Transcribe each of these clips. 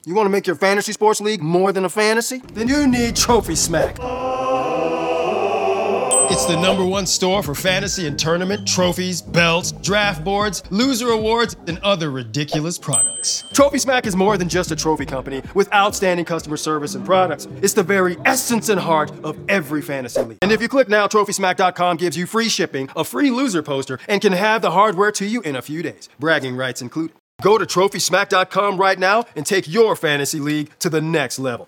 You want to make your fantasy sports league more than a fantasy? Then you need Trophy Smack. It's the #1 store for fantasy and tournament trophies, belts, draft boards, loser awards, and other ridiculous products. Trophy Smack is more than just a trophy company with outstanding customer service and products. It's the very essence and heart of every fantasy league. And if you click now, TrophySmack.com gives you free shipping, a free loser poster, and can have the hardware to you in a few days. Bragging rights included. Go to TrophySmack.com right now and take your fantasy league to the next level.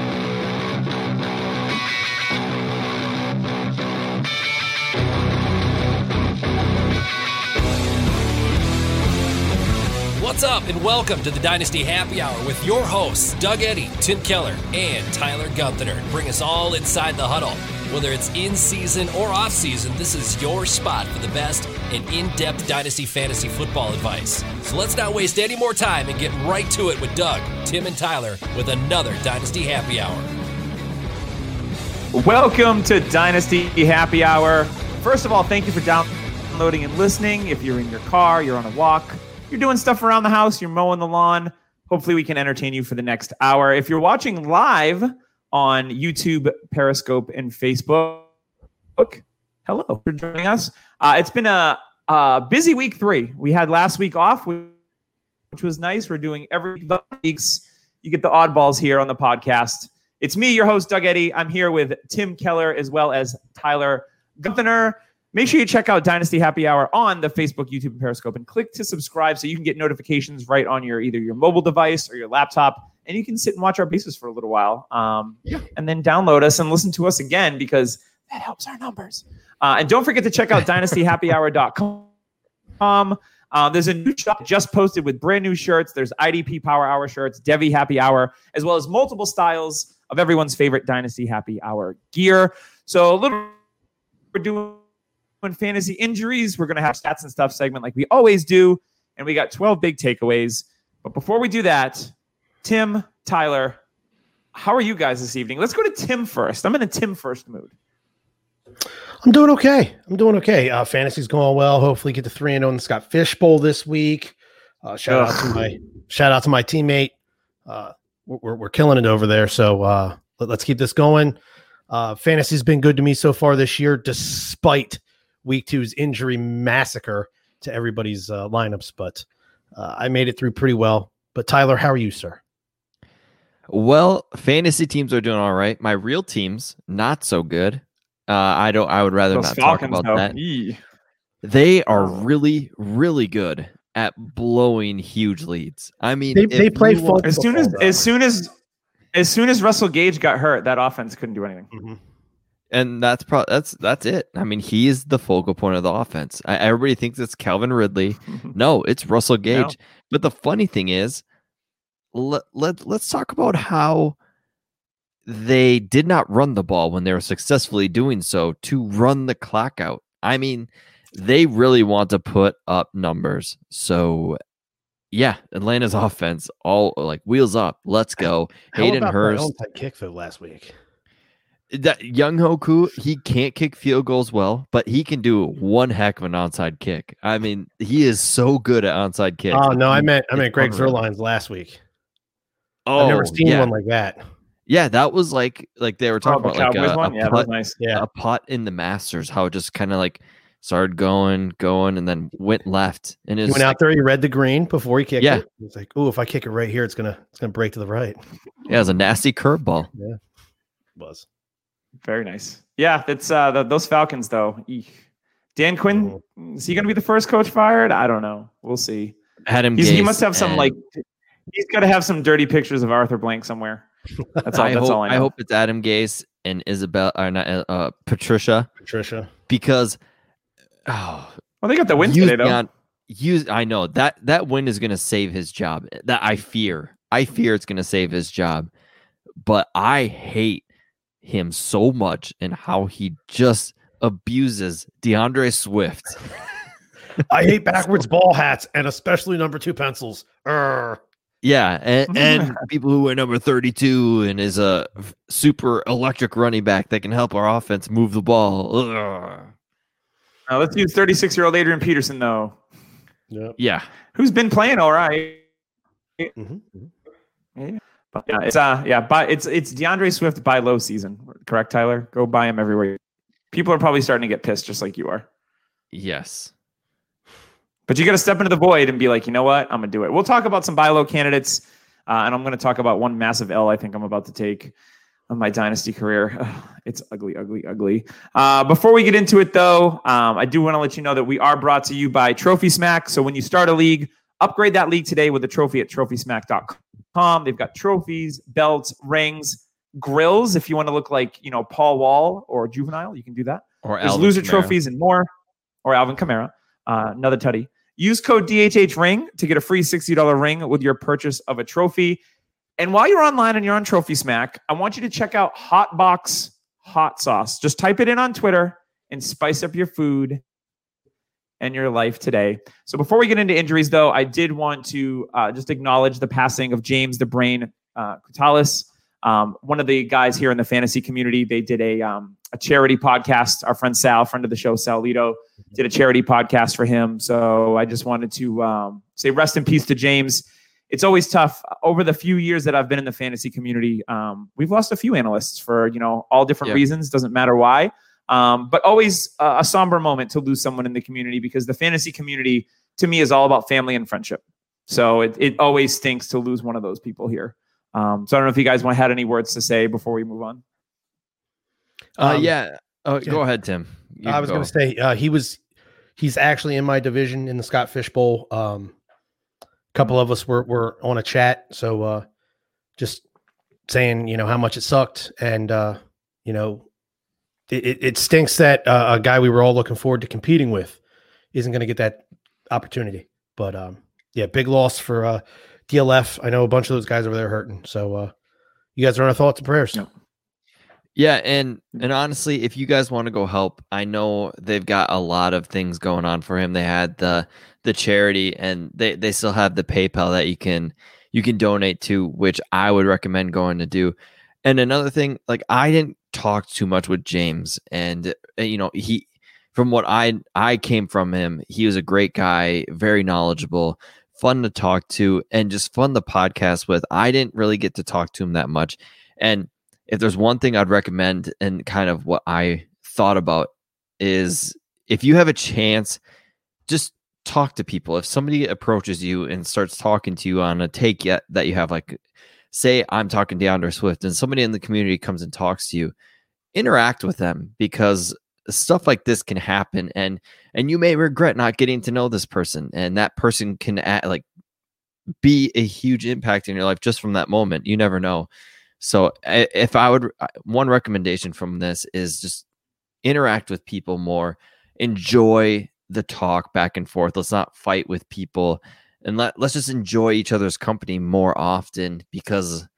What's up, and welcome to the Dynasty Happy Hour with your hosts, Doug Eddy, Tim Keller, and Tyler Gunther. Bring us all inside the huddle. Whether it's in-season or off-season, this is your spot for the best and in-depth Dynasty fantasy football advice. So let's not waste any more time and get right to it with Doug, Tim, and Tyler with another Dynasty Happy Hour. Welcome to Dynasty Happy Hour. First of all, thank you for downloading and listening. If you're in your car, you're on a walk, you're doing stuff around the house, you're mowing the lawn, hopefully we can entertain you for the next hour. If you're watching live on YouTube, Periscope, and Facebook, hello for joining us. It's been a busy week 3. We had last week off, which was nice. We're doing every weeks. You get the oddballs here on the podcast. It's me, your host, Doug Eddy. I'm here with Tim Keller as well as Tyler Gunther. Make sure you check out Dynasty Happy Hour on the Facebook, YouTube, and Periscope, and click to subscribe so you can get notifications right on either your mobile device or your laptop, and you can sit and watch our bases for a little while, and then download us and listen to us again because that helps our numbers. And don't forget to check out dynastyhappyhour.com. There's a new shop just posted with brand new shirts. There's IDP Power Hour shirts, Devi Happy Hour, as well as multiple styles of everyone's favorite Dynasty Happy Hour gear. So we're doing fantasy injuries. We're going to have stats and stuff segment like we always do. And we got 12 big takeaways. But before we do that, Tim, Tyler, how are you guys this evening? Let's go to Tim first. I'm in a Tim first mood. I'm doing okay. Fantasy's going well. Hopefully get to 3-0 in the Scott Fish Bowl this week. Shout out to my teammate. We're killing it over there. So let's keep this going. Fantasy's been good to me so far this year, despite week 2's injury massacre to everybody's lineups. But I made it through pretty well. But Tyler, how are you, sir? Well, fantasy teams are doing all right. My real teams, not so good. I would rather Those not Falcons, talk about though. that. They are really, really good at blowing huge leads. I mean, they play full as soon as Russell Gage got hurt, that offense couldn't do anything. Mm-hmm. And that's it. I mean, he is the focal point of the offense. Everybody thinks it's Calvin Ridley. No, it's Russell Gage. No. But the funny thing is, let's talk about how they did not run the ball when they were successfully doing so to run the clock out. I mean, they really want to put up numbers. So, yeah, Atlanta's offense, all like wheels up. Let's go. Hayden Hurst. Kick though last week. That Young Hoku, he can't kick field goals well, but he can do one heck of an onside kick. I mean, he is so good at onside kicks. Oh no, I meant Greg Zuerlein's last week. Oh, I've never seen one like that. Yeah, that was like they were talking about Cowboys one. That was nice. Yeah, a putt in the Masters. How it just kind of like started going, and then went left. And he went out there. He read the green before he kicked it. He was like, "Oh, if I kick it right here, it's gonna break to the right." Yeah, it was a nasty curveball. Yeah, it was. Very nice. Yeah, it's those Falcons though. Eek. Dan Quinn, is he going to be the first coach fired? I don't know. We'll see. He must have some he's got to have some dirty pictures of Arthur Blank somewhere. That's all. I know. I hope it's Adam Gase and Patricia. Because they got the win today though. I know that win is going to save his job. That I fear it's going to save his job. But I hate him so much and how he just abuses DeAndre Swift. I hate backwards ball hats and especially number 2 pencils. Yeah, and people who wear number 32 and is a super electric running back that can help our offense move the ball. Now let's use 36-year-old Adrian Peterson though. Yep. Yeah, who's been playing all right. Mm-hmm. Maybe. But yeah, it's DeAndre Swift buy low season. Correct, Tyler? Go buy him everywhere. People are probably starting to get pissed just like you are. Yes. But you got to step into the void and be like, you know what? I'm going to do it. We'll talk about some buy low candidates. And I'm going to talk about one massive L I think I'm about to take on my dynasty career. It's ugly, ugly, ugly. Before we get into it, though, I do want to let you know that we are brought to you by Trophy Smack. So when you start a league, upgrade that league today with a trophy at TrophySmack.com. They've got trophies, belts, rings, grills. If you want to look like, Paul Wall or Juvenile, you can do that. Or there's Alvin loser Kamara. trophies and more. Or Alvin Kamara, another tutty. Use code DHHRING to get a free $60 ring with your purchase of a trophy. And while you're online and you're on Trophy Smack, I want you to check out Hotbox Hot Sauce. Just type it in on Twitter and spice up your food and your life today. So before we get into injuries, though, I did want to just acknowledge the passing of James the Brain Kutalis, one of the guys here in the fantasy community. They did a charity podcast. Our friend Sal, friend of the show, Sal Lito, did a charity podcast for him. So I just wanted to say rest in peace to James. It's always tough. Over the few years that I've been in the fantasy community, we've lost a few analysts for all different reasons. Doesn't matter why. But always a somber moment to lose someone in the community, because the fantasy community to me is all about family and friendship. So it always stinks to lose one of those people here. So I don't know if you guys had any words to say before we move on. Go ahead, Tim. I was going to say he's actually in my division in the Scott Fish Bowl. A couple of us were on a chat, so just saying how much it sucked, and it stinks that a guy we were all looking forward to competing with isn't going to get that opportunity. But big loss for DLF. I know a bunch of those guys over there hurting. So you guys are on our thoughts and prayers. Yeah, and honestly, if you guys want to go help, I know they've got a lot of things going on for him. They had the charity, and they still have the PayPal that you can donate to, which I would recommend going to do. And another thing, like, I didn't talk too much with James, and he, from what I came from him, he was a great guy, very knowledgeable, fun to talk to, and just fun to podcast with. I didn't really get to talk to him that much. And if there's one thing I'd recommend, and kind of what I thought about, is if you have a chance, just talk to people. If somebody approaches you and starts talking to you on a take that you have, like, say I'm talking to DeAndre Swift, and somebody in the community comes and talks to you, interact with them, because stuff like this can happen, and you may regret not getting to know this person, and that person can be a huge impact in your life just from that moment. You never know. So if I would, one recommendation from this is just interact with people more, enjoy the talk back and forth. Let's not fight with people, and let's just enjoy each other's company more often, because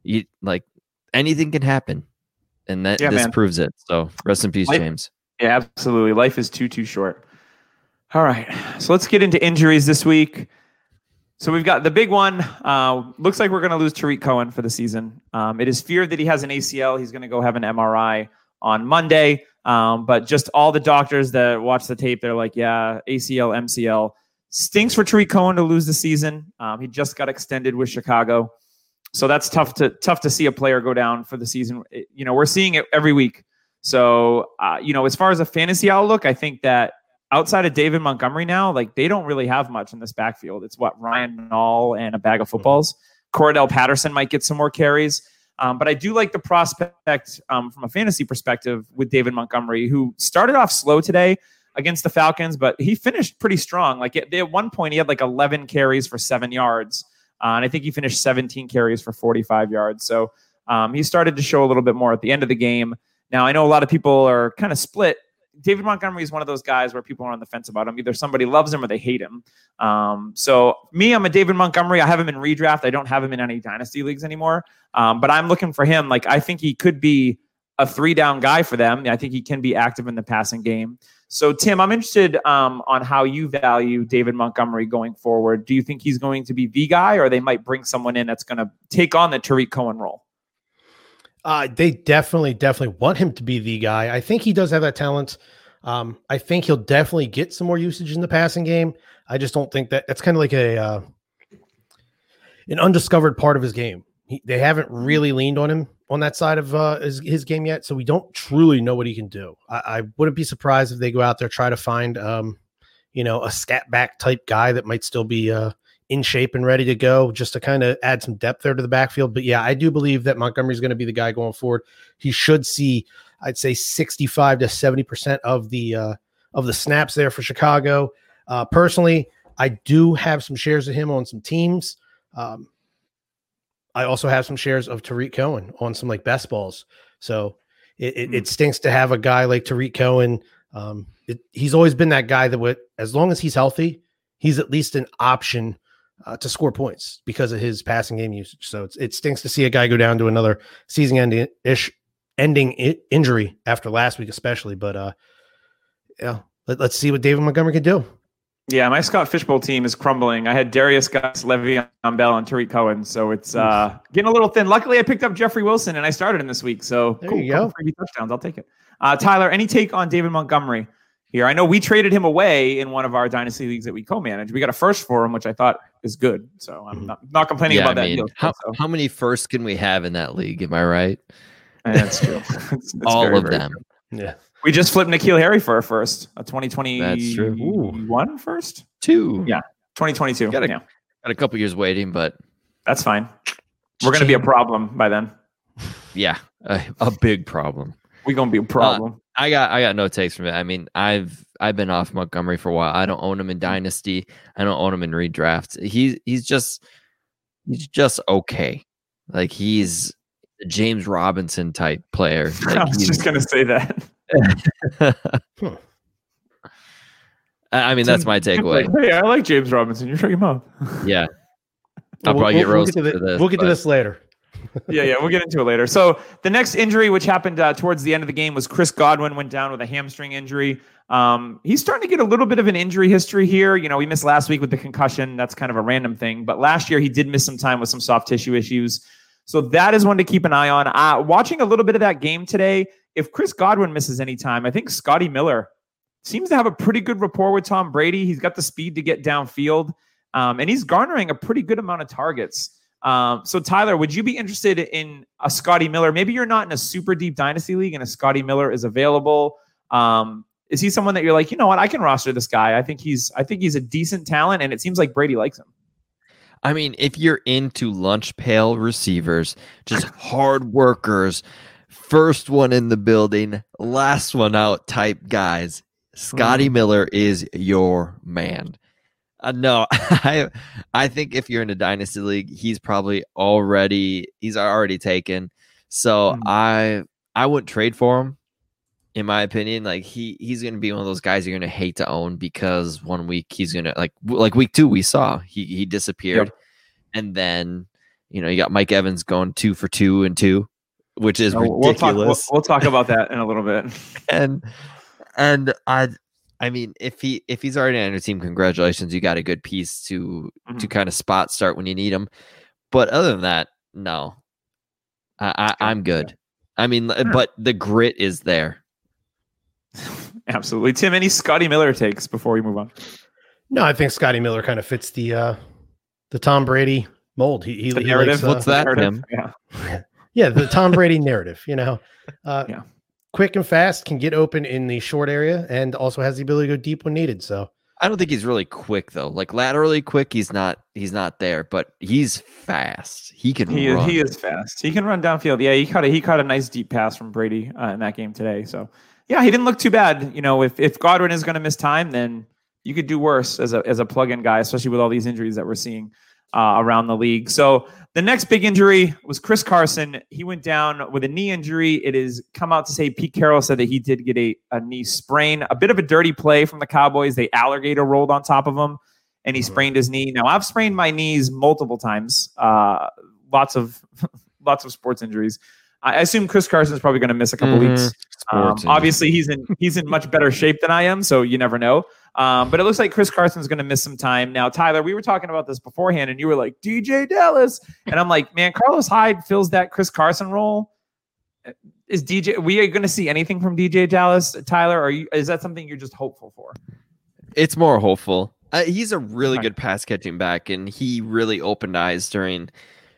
anything can happen, and this proves it. So rest in peace, James. Yeah, absolutely. Life is too short. All right, so let's get into injuries this week. So we've got the big one. Looks like we're going to lose Tariq Cohen for the season. It is feared that he has an ACL. He's going to go have an MRI on Monday. But just all the doctors that watch the tape, they're like, yeah, ACL, MCL. Stinks for Tariq Cohen to lose the season. He just got extended with Chicago. So that's tough to see a player go down for the season. We're seeing it every week. So, as far as a fantasy outlook, I think that outside of David Montgomery now, they don't really have much in this backfield. It's Ryan Nall and a bag of footballs. Cordell Patterson might get some more carries. But I do like the prospect from a fantasy perspective with David Montgomery, who started off slow today against the Falcons, but he finished pretty strong. At one point, he had 11 carries for 7 yards. And I think he finished 17 carries for 45 yards. So he started to show a little bit more at the end of the game. Now, I know a lot of people are kind of split. David Montgomery is one of those guys where people are on the fence about him. Either somebody loves him or they hate him. So me, I'm a David Montgomery. I have him in redraft. I don't have him in any dynasty leagues anymore. But I'm looking for him. I think he could be a 3-down guy for them. I think he can be active in the passing game. So Tim, I'm interested on how you value David Montgomery going forward. Do you think he's going to be the guy, or they might bring someone in that's going to take on the Tariq Cohen role? They definitely want him to be the guy. I think he does have that talent. I think he'll definitely get some more usage in the passing game. I just don't think that's kind of like an undiscovered part of his game. They haven't really leaned on him on that side of his game yet, so we don't truly know what he can do. I wouldn't be surprised if they go out there, try to find a scat back type guy that might still be in shape and ready to go, just to kind of add some depth there to the backfield. But yeah, I do believe that Montgomery's going to be the guy going forward. He should see, I'd say, 65 to 70% of the snaps there for Chicago. Personally, I do have some shares of him on some teams. I also have some shares of Tariq Cohen on some like best balls. So it stinks to have a guy like Tariq Cohen. He's always been that guy that would, as long as he's healthy, he's at least an option to score points because of his passing game usage. So it stinks to see a guy go down to another season ending injury after last week, especially. But let's see what David Montgomery can do. Yeah, my Scott Fishbowl team is crumbling. I had Darius Guice, Le'Veon Bell, and Tariq Cohen, so it's getting a little thin. Luckily, I picked up Jeffrey Wilson, and I started him this week. So there you go. Freebie touchdowns, I'll take it. Tyler, any take on David Montgomery here? I know we traded him away in one of our dynasty leagues that we co-manage. We got a first for him, which I thought is good. So I'm not complaining about that deal. How many firsts can we have in that league? Am I right? That's true. It's all very, of very them. True. Yeah. We just flipped N'Keal Harry for a first, a 2021 first? 2. Yeah, 2022. Got a couple years waiting, but that's fine. We're going to be a problem by then. Yeah, a big problem. We're going to be a problem. I got no takes from it. I mean, I've been off Montgomery for a while. I don't own him in Dynasty. I don't own him in redrafts. He's just okay. Like he's a James Robinson type player. Like, I was just going to say that. I mean, that's my takeaway. Hey, I like James Robinson. You're shutting him up. Yeah. I'll probably get roasted for this. We'll get to this later. Yeah, we'll get into it later. So the next injury, which happened towards the end of the game, was Chris Godwin went down with a hamstring injury. He's starting to get a little bit of an injury history here. You know, we missed last week with the concussion. That's kind of a random thing. But last year, he did miss some time with some soft tissue issues. So that is one to keep an eye on. Watching a little bit of that game today, if Chris Godwin misses any time, I think Scotty Miller seems to have a pretty good rapport with Tom Brady. He's got the speed to get downfield, and he's garnering a pretty good amount of targets. So Tyler, would you be interested in a Scotty Miller? Maybe you're not in a super deep dynasty league and a Scotty Miller is available. Is he someone that you're like, you know what, I can roster this guy. I think he's a decent talent, and it seems like Brady likes him. I mean, if you're into lunch pail receivers, just hard workers, first one in the building, last one out type guys, Scotty Miller is your man. No, I think if you're in a dynasty league, he's already taken. So I wouldn't trade for him. In my opinion, like he's going to be one of those guys you're going to hate to own because 1 week he's going to like week 2 we saw he disappeared, and then you got Mike Evans going 2 for 2 and 2, which is ridiculous. We'll talk about that in a little bit. and I mean, if he's already on your team, congratulations, you got a good piece to kind of spot start when you need him. But other than that, no, I'm good. I mean, but the grit is there. Absolutely. Tim, any Scotty Miller takes before we move on? No, I think Scotty Miller kind of fits the Tom Brady mold. He narrative. Likes, what's that, narrative? Tim? Yeah, the Tom Brady narrative. Quick and fast, can get open in the short area, and also has the ability to go deep when needed. So I don't think he's really quick though. Like laterally quick, he's not there, but he's fast. He can run. He is fast. He can run downfield. Yeah, he caught a nice deep pass from Brady in that game today. So yeah, he didn't look too bad. If Godwin is going to miss time, then you could do worse as a plug-in guy, especially with all these injuries that we're seeing around the league. So the next big injury was Chris Carson. He went down with a knee injury. It is come out to say Pete Carroll said that he did get a knee sprain, a bit of a dirty play from the Cowboys. They alligator rolled on top of him, and he sprained his knee. Now, I've sprained my knees multiple times, lots of sports injuries. I assume Chris Carson is probably going to miss a couple weeks. Obviously, he's in much better shape than I am, so you never know. But it looks like Chris Carson's going to miss some time. Now, Tyler, we were talking about this beforehand, and you were like, DJ Dallas. And I'm like, man, Carlos Hyde fills that Chris Carson role. We are going to see anything from DJ Dallas, Tyler? Or is that something you're just hopeful for? It's more hopeful. He's a really good pass catching back, and he really opened eyes during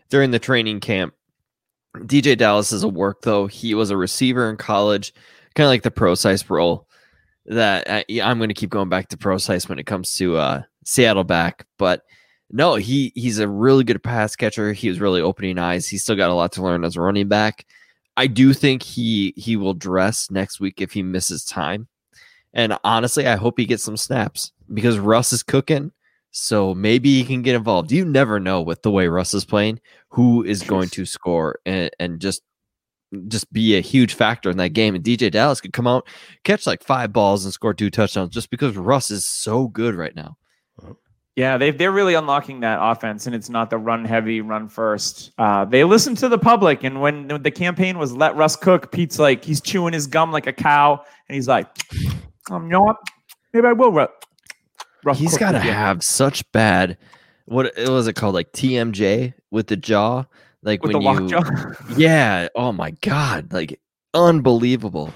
during the training camp. DJ Dallas is a work, though. He was a receiver in college, kind of like the Pro-Size role that I'm going to keep going back to Pro-Size when it comes to Seattle back. But no, he's a really good pass catcher. He was really opening eyes. He's still got a lot to learn as a running back. I do think he will dress next week if he misses time. And honestly, I hope he gets some snaps because Russ is cooking. So maybe he can get involved. You never know with the way Russ is playing, who is going to score and just be a huge factor in that game. And DJ Dallas could come out, catch like 5 balls and score 2 touchdowns just because Russ is so good right now. Yeah, they're really unlocking that offense, and it's not the run heavy, run first. They listen to the public, and when the campaign was let Russ cook, Pete's like, he's chewing his gum like a cow, and he's like, you know what? Maybe I will. He's got to have such bad, what was it called? Like TMJ with the jaw? Like with when the lock jaw? Yeah. Oh my God. Like unbelievable.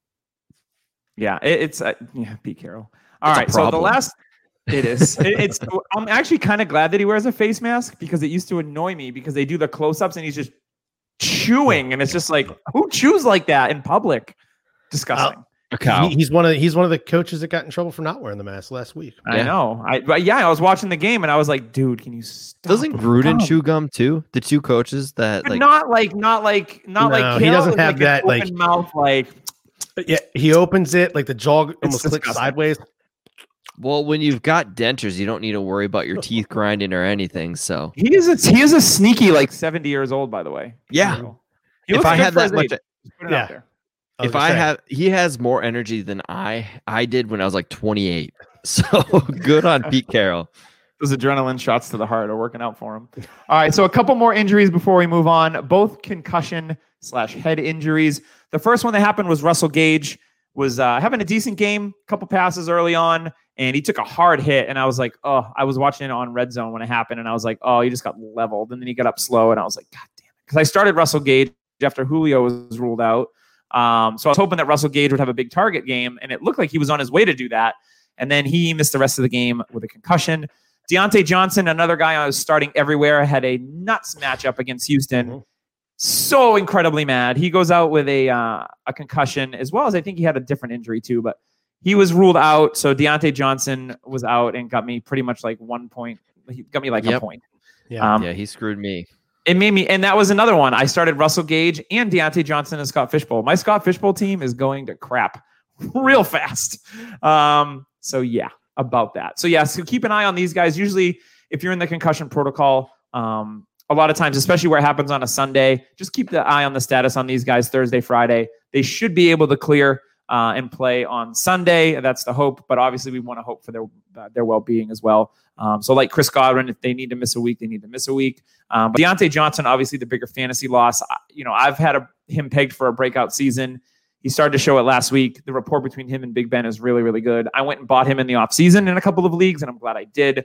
Yeah. It's Pete Carroll. All right. So the last, it is, I'm actually kind of glad that he wears a face mask because it used to annoy me because they do the close-ups and he's just chewing. And it's just like, who chews like that in public? Disgusting. A cow. He's one of the coaches that got in trouble for not wearing the mask last week. I know. I was watching the game and I was like, dude, can you stop? Doesn't Gruden chew gum too? The 2 coaches that but not like he like doesn't have that like mouth like. Yeah, he opens it like the jaw almost clicks disgusting. sideways. Well, when you've got dentures, you don't need to worry about your teeth grinding or anything. So he is a sneaky like 70 years old, by the way. Yeah. If I had that much, yeah. He has more energy than I did when I was like 28. So good on Pete Carroll. Those adrenaline shots to the heart are working out for him. All right, so a couple more injuries before we move on. Both concussion/head injuries. The first one that happened was Russell Gage was having a decent game, couple passes early on, and he took a hard hit. And I was like, oh, I was watching it on Red Zone when it happened, and I was like, oh, he just got leveled. And then he got up slow, and I was like, God damn it. Because I started Russell Gage after Julio was ruled out. So I was hoping that Russell Gage would have a big target game, and it looked like he was on his way to do that. And then he missed the rest of the game with a concussion. Deontay Johnson, another guy I was starting everywhere, had a nuts matchup against Houston. Mm-hmm. So incredibly mad. He goes out with a concussion, as well as I think he had a different injury too, but he was ruled out. So Deontay Johnson was out and got me pretty much like 1 point. He got me like a point. Yeah, he screwed me. It made me, and that was another one. I started Russell Gage and Deontay Johnson and Scott Fishbowl. My Scott Fishbowl team is going to crap real fast. So yeah, about that. So yeah, so keep an eye on these guys. Usually, if you're in the concussion protocol, a lot of times, especially where it happens on a Sunday, just keep the eye on the status on these guys Thursday, Friday. They should be able to clear and play on Sunday. That's the hope, but obviously we want to hope for their well-being as well. So like Chris Godwin, if they need to miss a week, they need to miss a week. But Deontay Johnson, obviously the bigger fantasy loss. I've had him pegged for a breakout season. He started to show it last week. The rapport between him and Big Ben is really, really good. I went and bought him in the offseason in a couple of leagues, and I'm glad I did.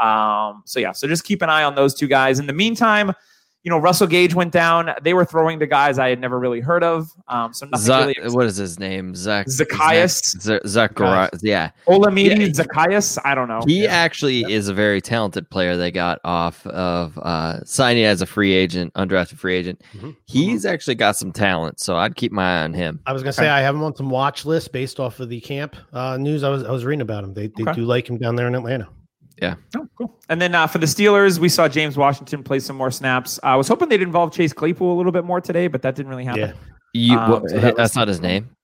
So just keep an eye on those 2 guys. In the meantime, Russell Gage went down. They were throwing to guys I had never really heard of. So nothing really. What is his name? Zacchaeus. Zacharias. Yeah. Olamide Zacchaeus. I don't know. He actually is a very talented player they got off of signing as a free agent, undrafted free agent. Mm-hmm. He's actually got some talent, so I'd keep my eye on him. I was going to say I have him on some watch lists based off of the camp news I was reading about him. They do like him down there in Atlanta. Yeah. Oh, cool. And then for the Steelers, we saw James Washington play some more snaps. I was hoping they'd involve Chase Claypool a little bit more today, but that didn't really happen. Yeah. That's not his name.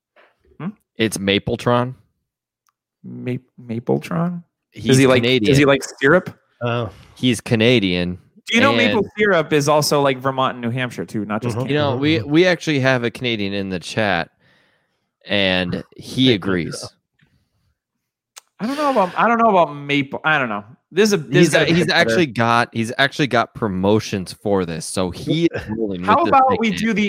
It's Mapletron. Mapletron? He's Canadian. Is he like syrup? Oh. He's Canadian. Do you know maple syrup is also like Vermont and New Hampshire too, not just Canada? We actually have a Canadian in the chat, and he agrees. I don't know about maple. I don't know. He's actually got promotions for this, so he is rolling. How about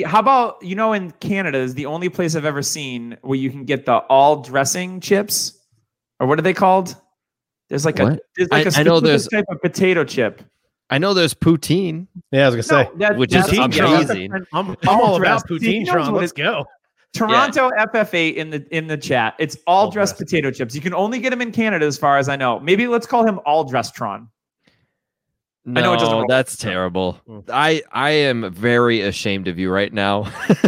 in Canada is the only place I've ever seen where you can get the all dressing chips, or what are they called? There's like a specific type of potato chip. I know there's poutine. Yeah, I was gonna say which is amazing. I'm all about poutine, Tron. Let's go. Toronto FF8 in the chat. It's all dressed potato chips. You can only get them in Canada, as far as I know. Maybe let's call him all dressed Tron. I know it doesn't roll. That's terrible. I am very ashamed of you right now.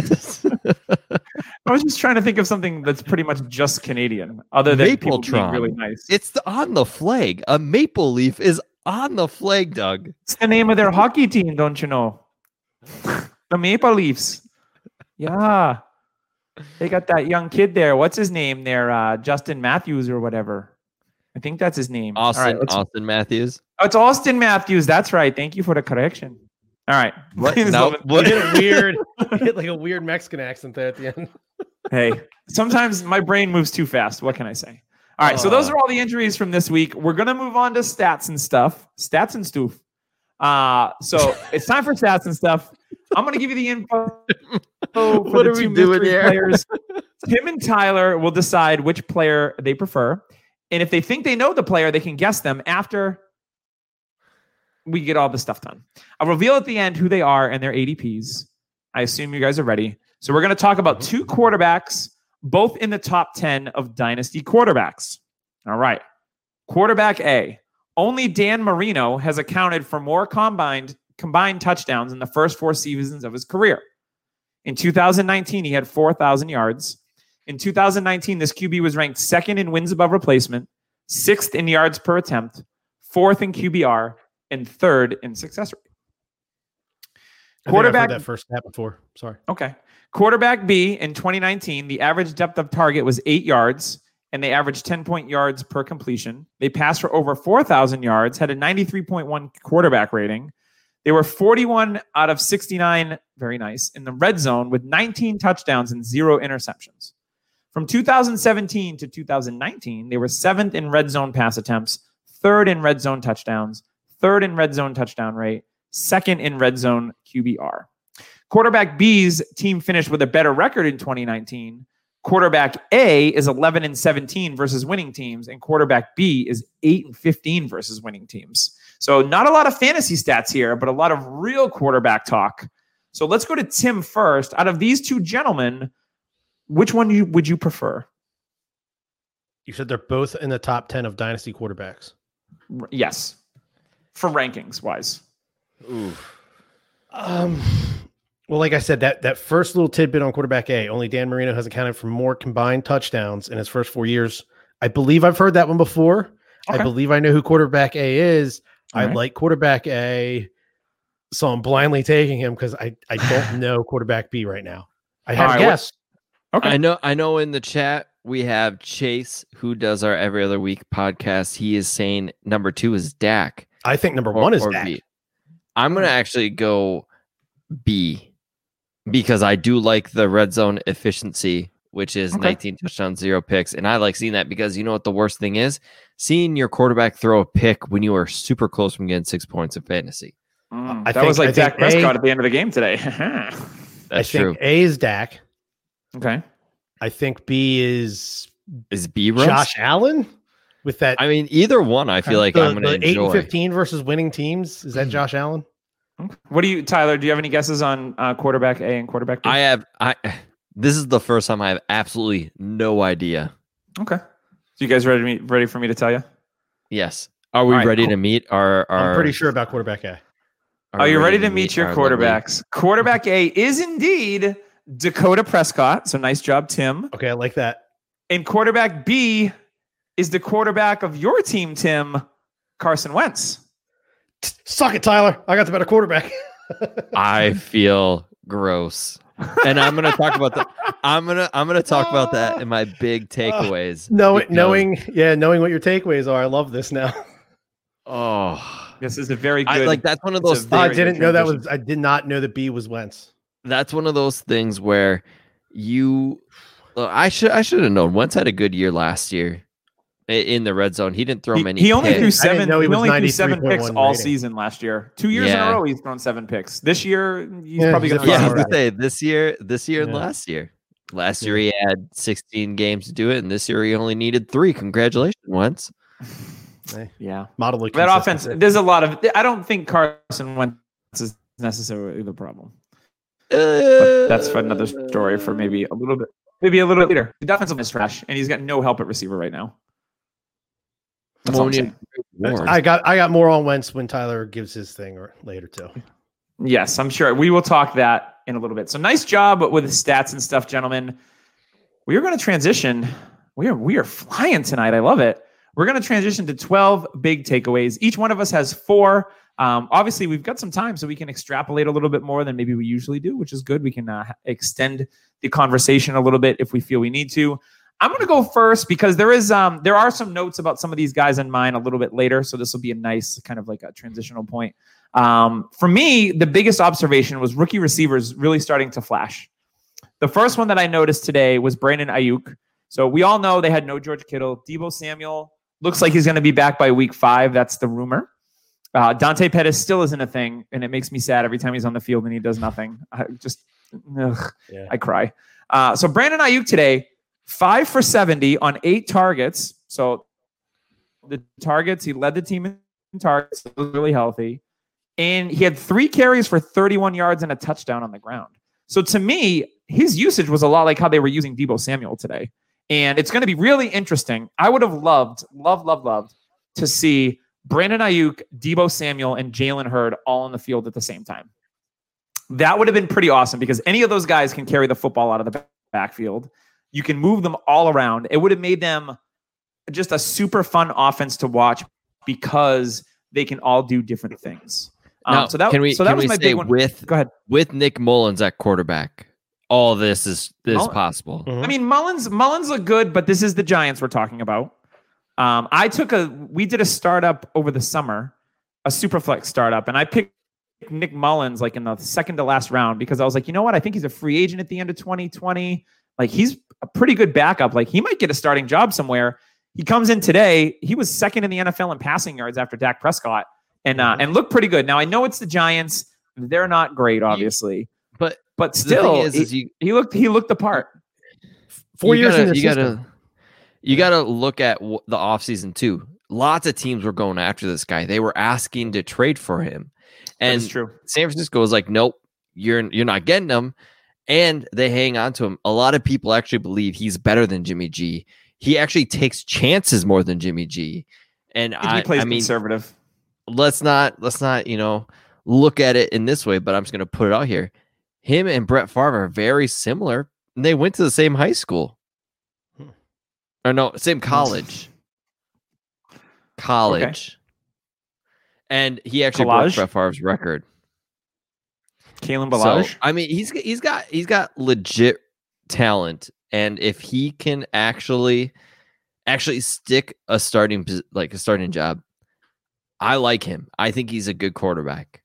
I was just trying to think of something that's pretty much just Canadian, other than people being Mapletron. really nice. It's on the flag. A maple leaf is on the flag, Doug. It's the name of their hockey team, don't you know? The Maple Leafs. Yeah. They got that young kid there. What's his name there? Justin Matthews or whatever. I think that's his name. Austin Matthews. Oh, it's Austin Matthews. That's right. Thank you for the correction. All right. What? No, you hit a weird, hit like a weird Mexican accent there at the end. Hey, sometimes my brain moves too fast. What can I say? All right. So those are all the injuries from this week. We're going to move on to stats and stuff. Stats and stuff. So it's time for stats and stuff. I'm going to give you the info for What the are we two doing mystery here? players. Tim and Tyler will decide which player they prefer. And if they think they know the player, they can guess them after we get all the stuff done. I'll reveal at the end who they are and their ADPs. I assume you guys are ready. So we're going to talk about two quarterbacks, both in the top 10 of Dynasty quarterbacks. All right. Quarterback A. Only Dan Marino has accounted for more combined touchdowns in the first 4 seasons of his career. In 2019, he had 4,000 yards. In 2019, this QB was ranked 2nd in wins above replacement, 6th in yards per attempt, 4th in QBR, and 3rd in success rate. Quarterback. I've heard that first stat before. Sorry. Okay. Quarterback B in 2019, the average depth of target was 8 yards, and they averaged 10 yards per completion. They passed for over 4,000 yards, had a 93.1 quarterback rating. They were 41 out of 69, very nice, in the red zone with 19 touchdowns and 0 interceptions. From 2017 to 2019, they were 7th in red zone pass attempts, 3rd in red zone touchdowns, 3rd in red zone touchdown rate, 2nd in red zone QBR. Quarterback B's team finished with a better record in 2019. Quarterback A is 11-17 versus winning teams, and quarterback B is 8-15 versus winning teams. So not a lot of fantasy stats here, but a lot of real quarterback talk. So let's go to Tim first. Out of these two gentlemen, which one would you prefer? You said they're both in the top 10 of Dynasty quarterbacks. Yes. For rankings wise. Ooh. Well, like I said, that first little tidbit on quarterback A, only Dan Marino has accounted for more combined touchdowns in his first 4 years. I believe I've heard that one before. Okay. I believe I know who quarterback A is. All right. Like quarterback A, so I'm blindly taking him because I don't know quarterback B right now. I have a guess. Okay. I know in the chat we have Chase, who does our Every Other Week podcast. He is saying number 2 is Dak. I think number 1 is Dak. B. I'm going to actually go B because I do like the red zone efficiency, which is 19 touchdowns, 0 picks. And I like seeing that because you know what the worst thing is? Seeing your quarterback throw a pick when you are super close from getting 6 points in fantasy. That was like Dak Prescott at the end of the game today. That's true. A is Dak. Okay. I think B is B Rose? Josh Allen with that. I mean, either one. I feel like I'm going to enjoy. 8-15 versus winning teams. Is that Josh Allen? What do you, Tyler? Do you have any guesses on quarterback A and quarterback B? This is the first time I have absolutely no idea. Okay. So you guys ready for me to tell you? Yes. Are we ready to meet our? I'm pretty sure about quarterback A. Are you ready to meet your quarterbacks? Quarterback A is indeed Dakota Prescott. So nice job, Tim. Okay, I like that. And quarterback B is the quarterback of your team, Tim, Carson Wentz. Suck it, Tyler. I got the better quarterback. I feel gross. And I'm going to talk about that. I'm going to talk about that in my big takeaways. Knowing what your takeaways are. I love this now. Oh, this is a very good. That's one of those things. I did not know that B was Wentz. That's one of those things where I should have known. Wentz had a good year last year in the red zone. He didn't throw many. He only picks. threw 7. He only threw 7 picks all rating. season last year. 2 years in a row, he's thrown 7 picks. This year, he's probably going to. Yeah, I was gonna say this year, and last year. Last year he had 16 games to do it, and this year he only needed 3. Congratulations, Wentz. Yeah, model that offense. There's a lot of. I don't think Carson Wentz is necessarily the problem. But that's for another story for maybe a little bit later. The defensive is trash, and he's got no help at receiver right now. That's all I'm saying. I got more on Wentz when Tyler gives his thing or later too. Yes, I'm sure we will talk that in a little bit. So nice job with the stats and stuff, gentlemen. We are going to transition. We are flying tonight. I love it. We're going to transition to 12 big takeaways. Each one of us has 4. Obviously, we've got some time, so we can extrapolate a little bit more than maybe we usually do, which is good. We can extend the conversation a little bit if we feel we need to. I'm going to go first because there are some notes about some of these guys in mine a little bit later, so this will be a nice kind of like a transitional point. For me, the biggest observation was rookie receivers really starting to flash. The first one that I noticed today was Brandon Ayuk. So we all know they had no George Kittle. Deebo Samuel looks like he's going to be back by week 5. That's the rumor. Dante Pettis still isn't a thing, and it makes me sad every time he's on the field and he does nothing. I cry. So Brandon Ayuk today, 5 for 70 on 8 targets. So the targets, he led the team in targets. It was really healthy. And he had 3 carries for 31 yards and a touchdown on the ground. So to me, his usage was a lot like how they were using Deebo Samuel today. And it's going to be really interesting. I would have loved to see Brandon Ayuk, Deebo Samuel, and Jalen Hurd all on the field at the same time. That would have been pretty awesome because any of those guys can carry the football out of the backfield. You can move them all around. It would have made them just a super fun offense to watch because they can all do different things. Now, so that was my big one. Go ahead. With Nick Mullins at quarterback, all this is possible. I mean, Mullins look good, but this is the Giants we're talking about. We did a startup over the summer, a Superflex startup, and I picked Nick Mullins like in the second to last round because I was like, you know what? I think he's a free agent at the end of 2020. Like he's a pretty good backup. Like he might get a starting job somewhere. He comes in today. He was second in the NFL in passing yards after Dak Prescott and looked pretty good. Now I know it's the Giants. They're not great, obviously, but still, he looked the part. 4 years in the system. You got to look at the offseason too. Lots of teams were going after this guy. They were asking to trade for him. And that's true. San Francisco was like, nope, you're not getting him. And they hang on to him. A lot of people actually believe he's better than Jimmy G. He actually takes chances more than Jimmy G. And he plays conservative. Let's not, look at it in this way, but I'm just going to put it out here. Him and Brett Favre are very similar. And they went to the same high school. Or no, same college. Okay. And he actually broke Brett Favre's record. Kalen Ballage. So, I mean, he's got legit talent, and if he can actually stick a starting job, I like him. I think he's a good quarterback.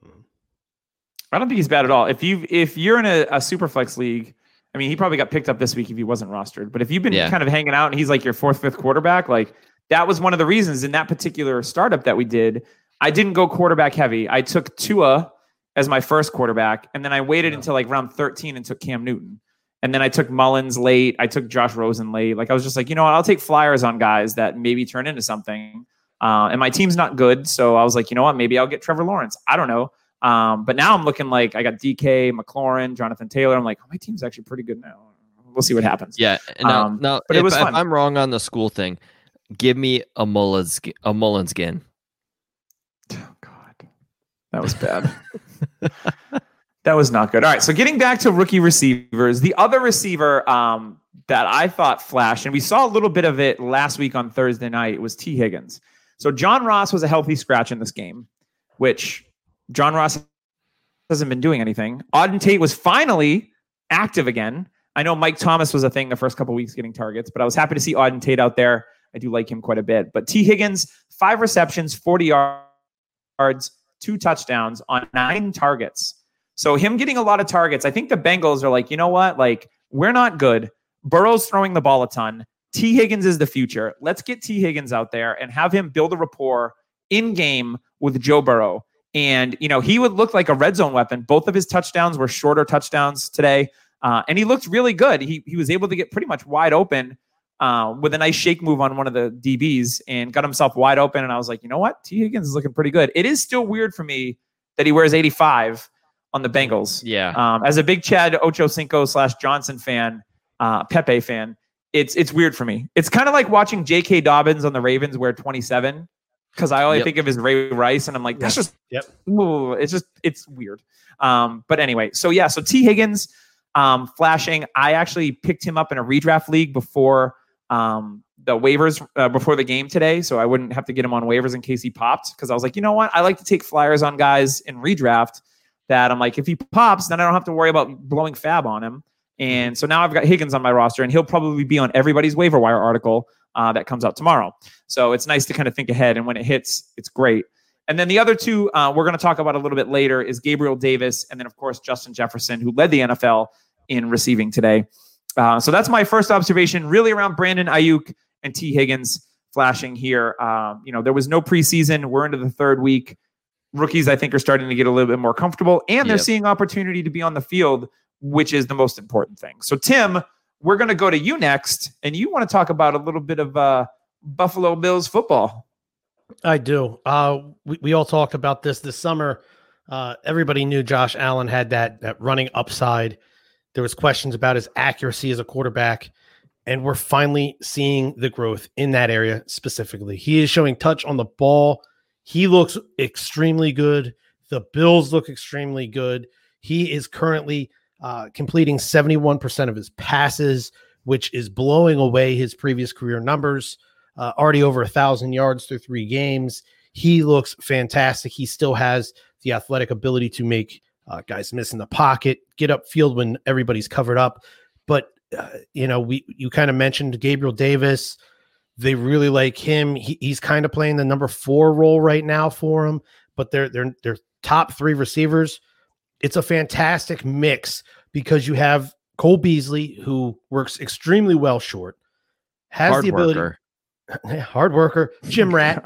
I don't think he's bad at all. If you're in a Superflex league, I mean, he probably got picked up this week if he wasn't rostered. But if you've been kind of hanging out and he's like your 4th, 5th quarterback, like that was one of the reasons in that particular startup that we did. I didn't go quarterback heavy. I took Tua as my first quarterback, and then I waited until like round 13 and took Cam Newton. And then I took Mullins late. I took Josh Rosen late. Like I was just like, you know what? I'll take flyers on guys that maybe turn into something. And my team's not good. So I was like, you know what? Maybe I'll get Trevor Lawrence. I don't know. But now I'm looking like I got DK, McLaurin, Jonathan Taylor. I'm like, my team's actually pretty good now. We'll see what happens. Yeah. Now, but it was fun. If I'm wrong on the school thing, give me a Mullins skin. Oh God, that was bad. That was not good. All right. So getting back to rookie receivers, the other receiver that I thought flashed, and we saw a little bit of it last week on Thursday night, was T. Higgins. So John Ross was a healthy scratch in this game, which John Ross hasn't been doing anything. Auden Tate was finally active again. I know Mike Thomas was a thing the first couple of weeks getting targets, but I was happy to see Auden Tate out there. I do like him quite a bit. But T. Higgins, 5 receptions, 40 yards, 2 touchdowns on 9 targets. So him getting a lot of targets, I think the Bengals are like, you know what? Like, we're not good. Burrow's throwing the ball a ton. T. Higgins is the future. Let's get T. Higgins out there and have him build a rapport in game with Joe Burrow. And, he would look like a red zone weapon. Both of his touchdowns were shorter touchdowns today. And he looked really good. He was able to get pretty much wide open with a nice shake move on one of the DBs and got himself wide open. And I was like, you know what? T. Higgins is looking pretty good. It is still weird for me that he wears 85 on the Bengals. Yeah. As a big Chad Ochocinco /Johnson fan, Pepe fan, it's weird for me. It's kind of like watching J.K. Dobbins on the Ravens wear 27 because I only think of his Ray Rice, and I'm like, that's just ooh, it's weird. But anyway, so T. Higgins flashing. I actually picked him up in a redraft league before the waivers before the game today, so I wouldn't have to get him on waivers in case he popped, because I was like, you know what? I like to take flyers on guys in redraft that I'm like, if he pops, then I don't have to worry about blowing fab on him. And so now I've got Higgins on my roster, and he'll probably be on everybody's waiver wire article that comes out tomorrow. So it's nice to kind of think ahead, and when it hits, it's great. And then the other two we're going to talk about a little bit later is Gabriel Davis, and then, of course, Justin Jefferson, who led the NFL in receiving today. So that's my first observation, really around Brandon Ayuk and T. Higgins flashing here. There was no preseason. We're into the third week. Rookies, I think, are starting to get a little bit more comfortable, and they're seeing opportunity to be on the field, which is the most important thing. So, Tim, we're going to go to you next, and you want to talk about a little bit of Buffalo Bills football. I do. We all talked about this summer. Everybody knew Josh Allen had that running upside. There was questions about his accuracy as a quarterback, and we're finally seeing the growth in that area specifically. He is showing touch on the ball. He looks extremely good. The Bills look extremely good. He is currently completing 71% of his passes, which is blowing away his previous career numbers. Already over 1,000 yards through 3 games. He looks fantastic. He still has the athletic ability to make guys miss in the pocket, get upfield when everybody's covered up. But you kind of mentioned Gabriel Davis. They really like him. He's kind of playing the number 4 role right now for him. But they're top 3 receivers. It's a fantastic mix because you have Cole Beasley, who works extremely well short, has hard the ability. Worker. Hard worker, gym rat,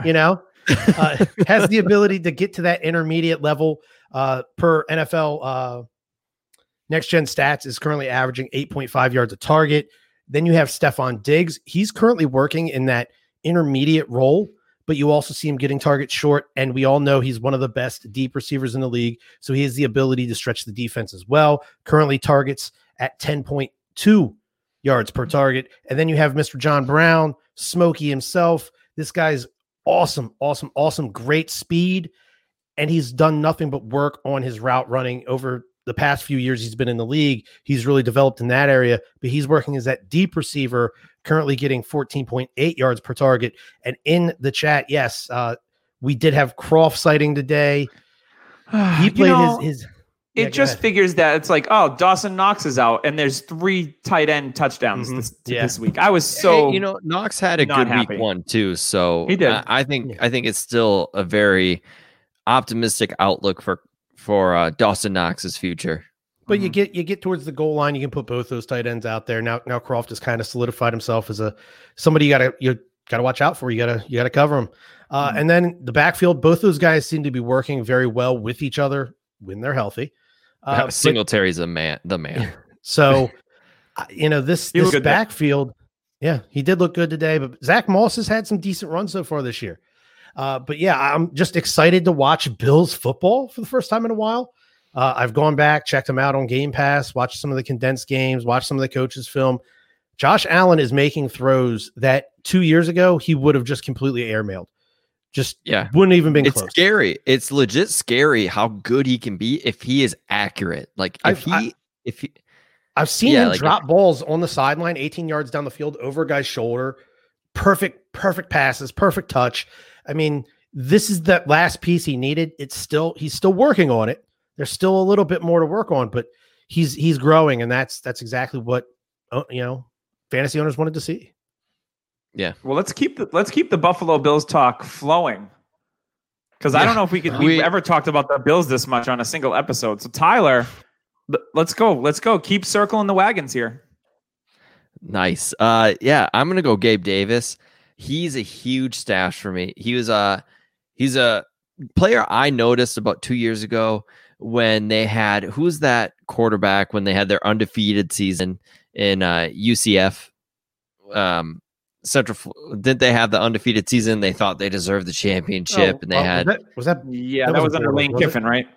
has the ability to get to that intermediate level per NFL Next Gen Stats is currently averaging 8.5 yards a target. Then you have Stephon Diggs. He's currently working in that intermediate role, but you also see him getting targets short. And we all know he's one of the best deep receivers in the league. So he has the ability to stretch the defense as well. Currently targets at 10.2 yards per target. And then you have Mr. John Brown, Smokey himself. This guy's awesome. Great speed. And he's done nothing but work on his route running over the past few years he's been in the league. He's really developed in that area, but he's working as that deep receiver, currently getting 14.8 yards per target. And in the chat, yes, we did have Croft sighting today. He played his it just figures that it's like, oh, Dawson Knox is out, and there's 3 tight end touchdowns this week. I was so Knox had a good week 1 too, so he did. I think it's still a very optimistic outlook for Dawson Knox's future. But you get towards the goal line, you can put both those tight ends out there. Now Croft has kind of solidified himself as somebody you gotta watch out for. You gotta cover him. And then the backfield, both those guys seem to be working very well with each other when they're healthy. Singletary's the man. So, this backfield, he did look good today. But Zach Moss has had some decent runs so far this year. But I'm just excited to watch Bills football for the first time in a while. I've gone back, checked them out on Game Pass, watched some of the condensed games, watched some of the coaches' film. Josh Allen is making throws that 2 years ago he would have just completely airmailed. Wouldn't even been close. It's scary. It's legit scary how good he can be if he is accurate. Like I've seen him drop balls on the sideline, 18 yards down the field over a guy's shoulder. Perfect passes, perfect touch. I mean, this is that last piece he needed. He's still working on it. There's still a little bit more to work on, but he's growing, and that's exactly what fantasy owners wanted to see. Yeah. Well, let's keep the Buffalo Bills talk flowing, because I don't know if we've ever talked about the Bills this much on a single episode. So Tyler, let's go. Keep circling the wagons here. Nice. I'm gonna go Gabe Davis. He's a huge stash for me. He's a player I noticed about 2 years ago when they had, who's that quarterback when they had their undefeated season in UCF. Central, did they have the undefeated season? They thought they desered the championship, and they had that was under Lane Kiffin, right?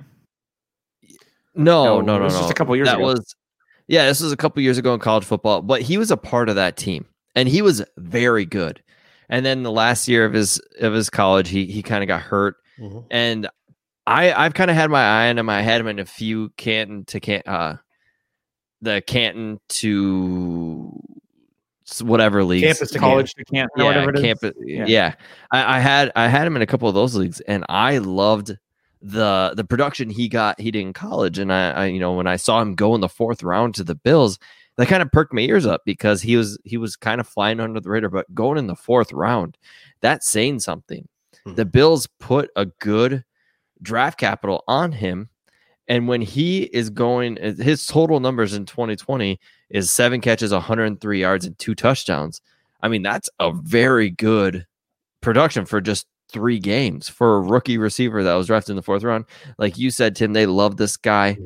No. Just a couple years ago. This was a couple years ago in college football, but he was a part of that team. and he was very good. And then the last year of his college, he kind of got hurt, and I've kind of had my eye on him. I had him in a few Canton to whatever leagues, campus to college to Canton, whatever it is. Campus, yeah. I had him in a couple of those leagues, and I loved the production he did in college. And I when I saw him go in the 4th round to the Bills, that kind of perked my ears up because he was kind of flying under the radar, but going in the 4th round, that's saying something. The Bills put a good draft capital on him. And when he is going, his total numbers in 2020 is 7 catches, 103 yards, and 2 touchdowns. I mean, that's a very good production for just 3 games for a rookie receiver that was drafted in the 4th round. Like you said, Tim, they love this guy.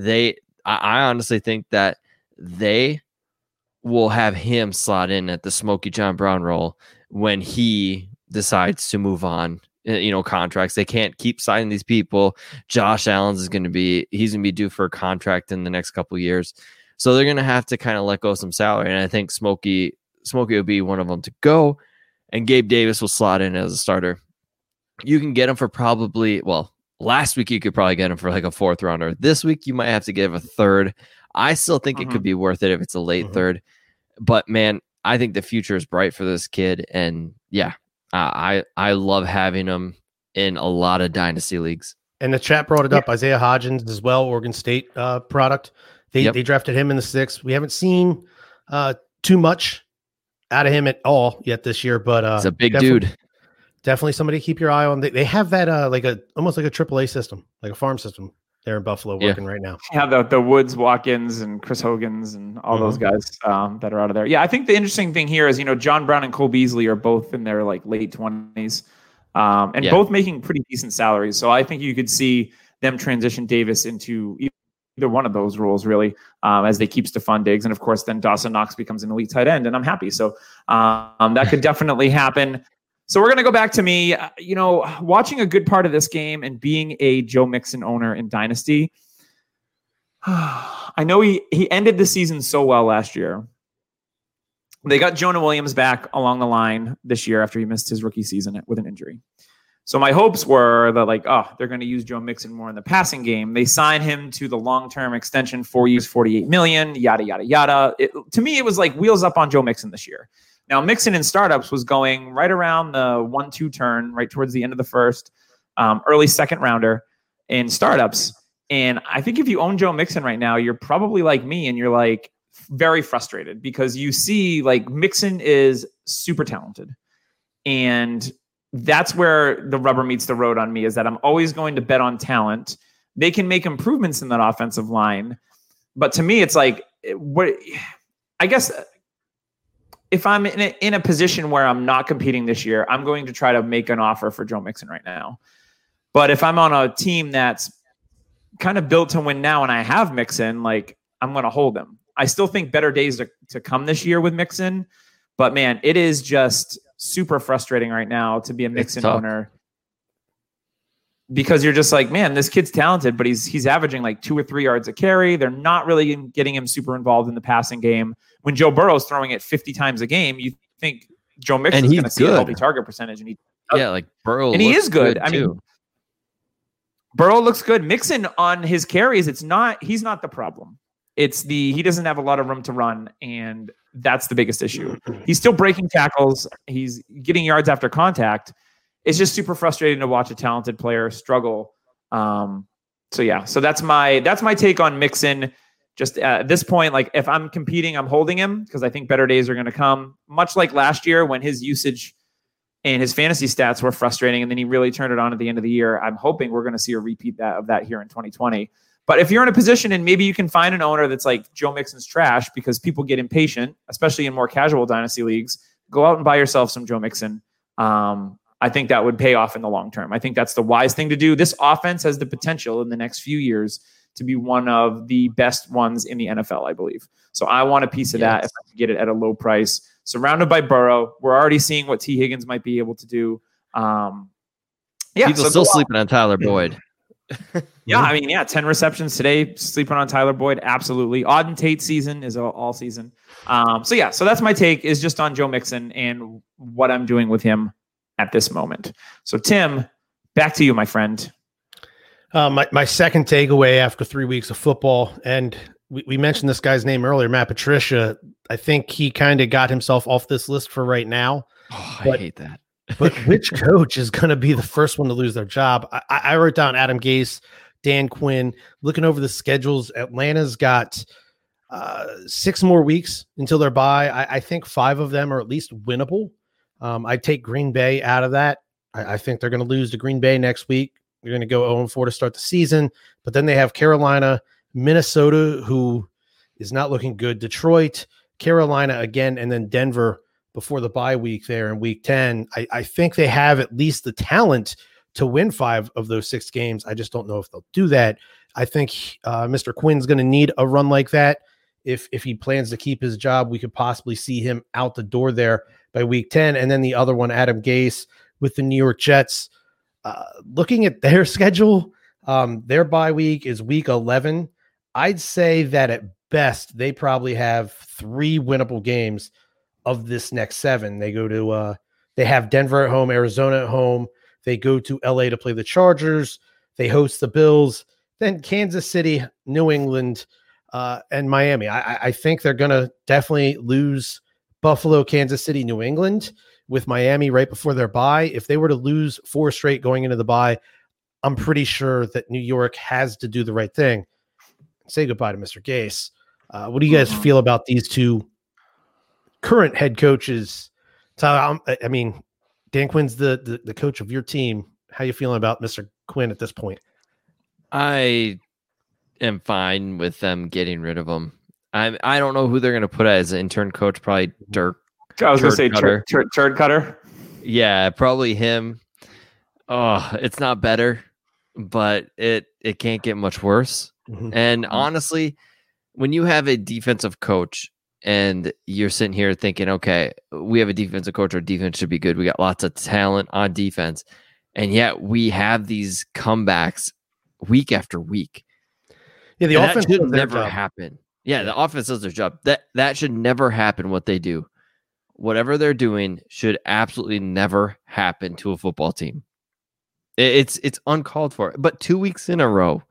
I honestly think that they will have him slot in at the Smokey John Brown role when he decides to move on. Contracts. They can't keep signing these people. Josh Allen's he's going to be due for a contract in the next couple of years. So they're going to have to kind of let go of some salary. And I think Smokey will be one of them to go. And Gabe Davis will slot in as a starter. You can get him for last week you could probably get him for like a 4th rounder. This week you might have to give a 3rd. I still think it could be worth it if it's a late 3rd. But man, I think the future is bright for this kid. And yeah, I love having him in a lot of dynasty leagues. And the chat brought it up. Isaiah Hodgins as well, Oregon State product. They drafted him in the 6th. We haven't seen too much out of him at all yet this year, but he's a big dude. Definitely somebody to keep your eye on. They have that almost like a AAA system, like a farm system there in Buffalo working right now. Yeah, the Woods, Watkins, and Chris Hogans, and all those guys that are out of there. Yeah, I think the interesting thing here is, John Brown and Cole Beasley are both in their late 20s, and both making pretty decent salaries. So I think you could see them transition Davis into either one of those roles, really, as they keep Stephon Diggs. And of course, then Dawson Knox becomes an elite tight end, and I'm happy. So that could definitely happen. So we're going to go back to me, watching a good part of this game and being a Joe Mixon owner in Dynasty. I know he ended the season so well last year. They got Jonah Williams back along the line this year after he missed his rookie season with an injury. So my hopes were that they're going to use Joe Mixon more in the passing game. They signed him to the long-term extension, 4 years, $48 million, yada, yada, yada. To me, it was like wheels up on Joe Mixon this year. Now, Mixon in startups was going right around the 1-2 turn, right towards the end of the 1st, early 2nd rounder in startups. And I think if you own Joe Mixon right now, you're probably like me and you're very frustrated because you see Mixon is super talented. And that's where the rubber meets the road on me, is that I'm always going to bet on talent. They can make improvements in that offensive line. But to me, it's I guess if I'm in a position where I'm not competing this year, I'm going to try to make an offer for Joe Mixon right now. But if I'm on a team that's kind of built to win now and I have Mixon, I'm going to hold him. I still think better days to come this year with Mixon. But man, it is just super frustrating right now to be a Mixon owner, because you're just man, this kid's talented, but he's averaging 2 or 3 yards a carry. They're not really getting him super involved in the passing game. When Joe Burrow's throwing it 50 times a game, you think Joe Mixon's going to see a healthy target percentage, and Burrow, and he is good. I mean, Burrow looks good. Mixon on his carries, he's not the problem. He doesn't have a lot of room to run, and that's the biggest issue. He's still breaking tackles. He's getting yards after contact. It's just super frustrating to watch a talented player struggle. So that's my take on Mixon. Just at this point, if I'm competing, I'm holding him because I think better days are going to come. Much like last year when his usage and his fantasy stats were frustrating, and then he really turned it on at the end of the year. I'm hoping we're going to see a repeat of that here in 2020. But if you're in a position and maybe you can find an owner that's Joe Mixon's trash because people get impatient, especially in more casual dynasty leagues, go out and buy yourself some Joe Mixon. I think that would pay off in the long term. I think that's the wise thing to do. This offense has the potential in the next few years to be one of the best ones in the NFL, I believe. So I want a piece of that if I can get it at a low price. Surrounded by Burrow. We're already seeing what T. Higgins might be able to do. People still sleeping on Tyler Boyd. Yeah, I mean, 10 receptions today. Sleeping on Tyler Boyd, absolutely. Auden Tate season is all season. So that's my take, is just on Joe Mixon and what I'm doing with him at this moment. So Tim, back to you, my friend. My second takeaway after 3 weeks of football, and we mentioned this guy's name earlier, Matt Patricia. I think he kind of got himself off this list for right now. Oh, I hate that. But which coach is going to be the first one to lose their job? I wrote down Adam Gase, Dan Quinn. Looking over the schedules, Atlanta's got 6 more weeks until their bye. I think 5 of them are at least winnable. I'd take Green Bay out of that. I think they're going to lose to Green Bay next week. They're going to go 0-4 to start the season. But then they have Carolina, Minnesota, who is not looking good, Detroit, Carolina again, and then Denver before the bye week there in week 10. I think they have at least the talent to win 5 of those 6 games. I just don't know if they'll do that. I think Mr. Quinn's going to need a run like that. If he plans to keep his job, we could possibly see him out the door there by week 10. And then the other one, Adam Gase with the New York Jets. Looking at their schedule, their bye week is week 11. I'd say that at best, they probably have 3 winnable games of this next 7. They go to they have Denver at home, Arizona at home. They go to LA to play the Chargers. They host the Bills, then Kansas City, New England, and Miami. I think they're going to definitely lose Buffalo, Kansas City, New England, with Miami right before their bye. If they were to lose 4 straight going into the bye, I'm pretty sure that New York has to do the right thing. Say goodbye to Mr. Gase. What do you guys feel about these 2 current head coaches? Tyler, I mean, Dan Quinn's the coach of your team. How you feeling about Mr. Quinn at this point? I am fine with them getting rid of him. I don't know who they're going to put as an intern coach. Probably Dirk. I was going to say Turd Cutter. Yeah, probably him. Oh, it's not better, but it can't get much worse. Mm-hmm. And honestly, when you have a defensive coach and you're sitting here thinking, okay, we have a defensive coach, our defense should be good. We got lots of talent on defense. And yet we have these comebacks week after week. Yeah, the offense should never happen. Yeah, the offense does their job. That should never happen, what they do. Whatever they're doing should absolutely never happen to a football team. It's uncalled for. But 2 weeks in a row,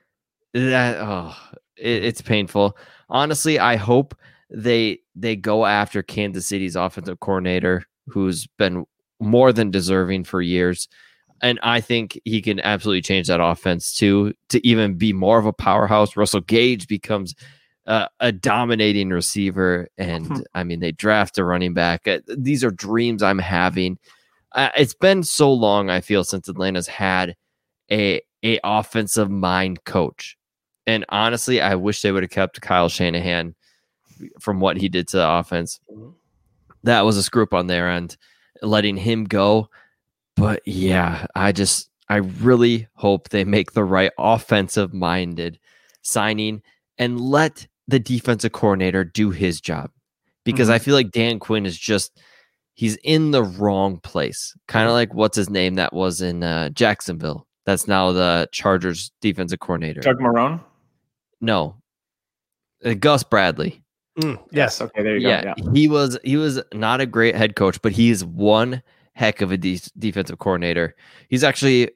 it's painful. Honestly, I hope they go after Kansas City's offensive coordinator, who's been more than deserving for years. And I think he can absolutely change that offense to even be more of a powerhouse. Russell Gage becomes a dominating receiver. And I mean, they draft a running back. These are dreams I'm having. It's been so long, I feel, since Atlanta's had a offensive mind coach. And honestly, I wish they would have kept Kyle Shanahan from what he did to the offense. That was a screw up on their end, letting him go. But yeah, I really hope they make the right offensive-minded signing and let the defensive coordinator do his job. Because I feel like Dan Quinn is he's in the wrong place. Kind of like what's his name that was in Jacksonville. That's now the Chargers defensive coordinator. Doug Marrone? No. Gus Bradley. Yes. Okay, there you go. Yeah. He was not a great head coach, but he's one heck of a defensive coordinator. He's actually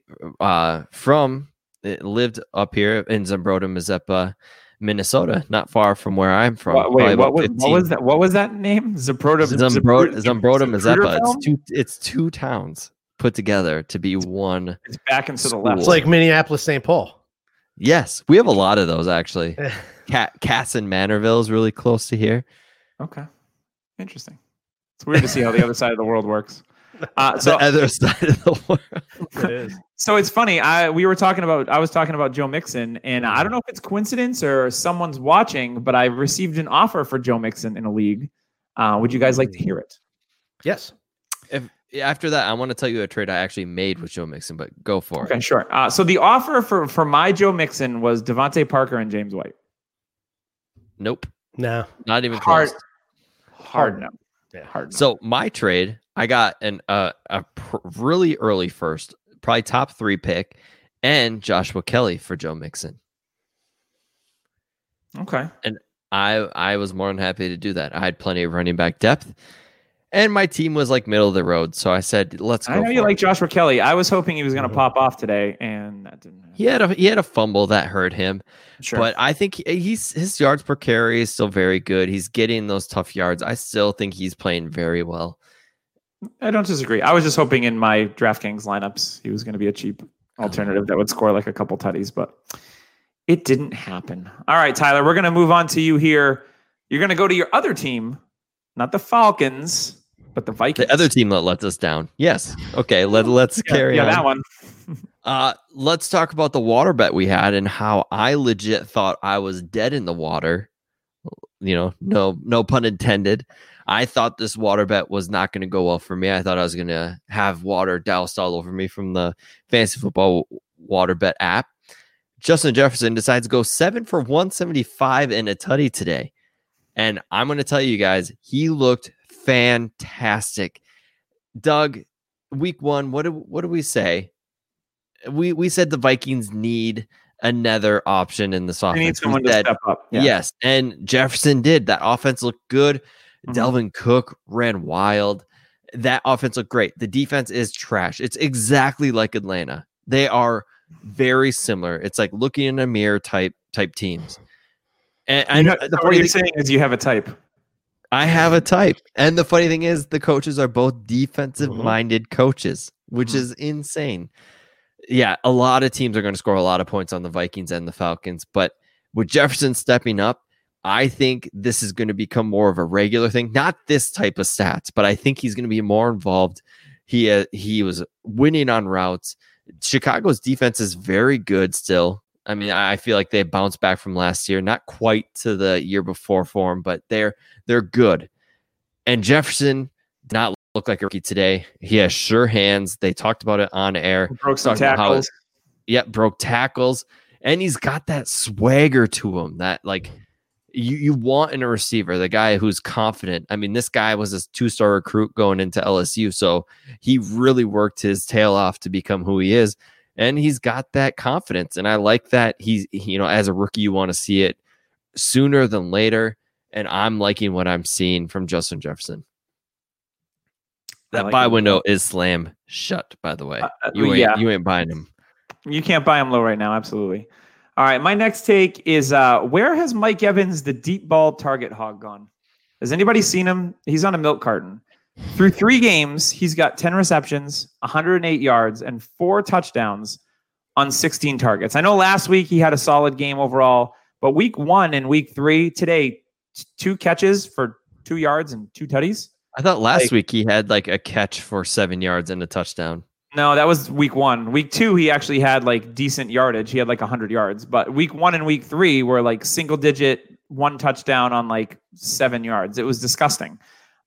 lived up here in Zumbrota, Mazeppa, Minnesota, not far from where I'm from. What was that? What was that name? Zumbrota, Mazeppa. It's 2 towns put together to be one. It's back into school. the left. It's like Minneapolis, St. Paul. Yes, we have a lot of those actually. Cass and Manorville is really close to here. Okay, interesting. It's weird to see how the other side of the world works. The other side of the world. It is. So it's funny. I was talking about Joe Mixon, and I don't know if it's coincidence or someone's watching, but I received an offer for Joe Mixon in a league. Would you guys like to hear it? Yes. After that, I want to tell you a trade I actually made with Joe Mixon, but go for it. Okay, sure. So the offer for my Joe Mixon was Devontae Parker and James White. Nope. No. Not even close. Hard no. Yeah. Hard no. So my trade, I got a really early first, probably top 3 pick, and Joshua Kelly for Joe Mixon. Okay. And I was more than happy to do that. I had plenty of running back depth, and my team was like middle of the road. So I said, let's go. I know you like Joshua Kelly. I was hoping he was going to pop off today, and that didn't happen. He had a fumble that hurt him. Sure. But I think his yards per carry is still very good. He's getting those tough yards. I still think he's playing very well. I don't disagree. I was just hoping in my DraftKings lineups he was going to be a cheap alternative that would score like a couple tutties, but it didn't happen. All right, Tyler, we're going to move on to you here. You're going to go to your other team, not the Falcons, but the Vikings. The other team that let us down. Yes. Okay, let's carry on. Yeah, that one. Let's talk about the water bet we had and how I legit thought I was dead in the water. No pun intended. I thought this water bet was not going to go well for me. I thought I was going to have water doused all over me from the fantasy football water bet app. Justin Jefferson decides to go 7 for 175 and a tutty today. And I'm going to tell you guys, he looked fantastic. Doug, week 1, what do we say? We said the Vikings need another option in this offense. They need someone to step up. Yeah. Yes, and Jefferson did. That offense looked good. Mm-hmm. Delvin Cook ran wild. That offense looked great. The defense is trash. It's exactly like Atlanta. They are very similar. It's like looking in a mirror type teams. And I know what you're saying is you have a type. I have a type. And the funny thing is the coaches are both defensive-minded coaches, which is insane. Yeah, a lot of teams are going to score a lot of points on the Vikings and the Falcons, but with Jefferson stepping up, I think this is going to become more of a regular thing. Not this type of stats, but I think he's going to be more involved. He was winning on routes. Chicago's defense is very good still. I mean, I feel like they bounced back from last year, not quite to the year before form, but they're good. And Jefferson did not look like a rookie today. He has sure hands. They talked about it on air. Broke some tackles. Broke tackles. And he's got that swagger to him that like you want in a receiver, the guy who's confident. I mean, this guy was a 2-star recruit going into LSU, so he really worked his tail off to become who he is. And he's got that confidence. And I like that as a rookie, you want to see it sooner than later. And I'm liking what I'm seeing from Justin Jefferson. That buy window is slam shut, by the way. You ain't buying him. You can't buy him low right now. Absolutely. All right. My next take is where has Mike Evans, the deep ball target hog, gone? Has anybody seen him? He's on a milk carton. Through 3 games, he's got 10 receptions, 108 yards, and 4 touchdowns on 16 targets. I know last week he had a solid game overall, but week 1 and week 3 today, 2 catches for 2 yards and 2 tutties. I thought last week he had like a catch for 7 yards and a touchdown. No, that was week 1. Week 2, he actually had like decent yardage. He had like 100 yards. But week 1 and week 3 were like single digit, 1 touchdown on like 7 yards. It was disgusting.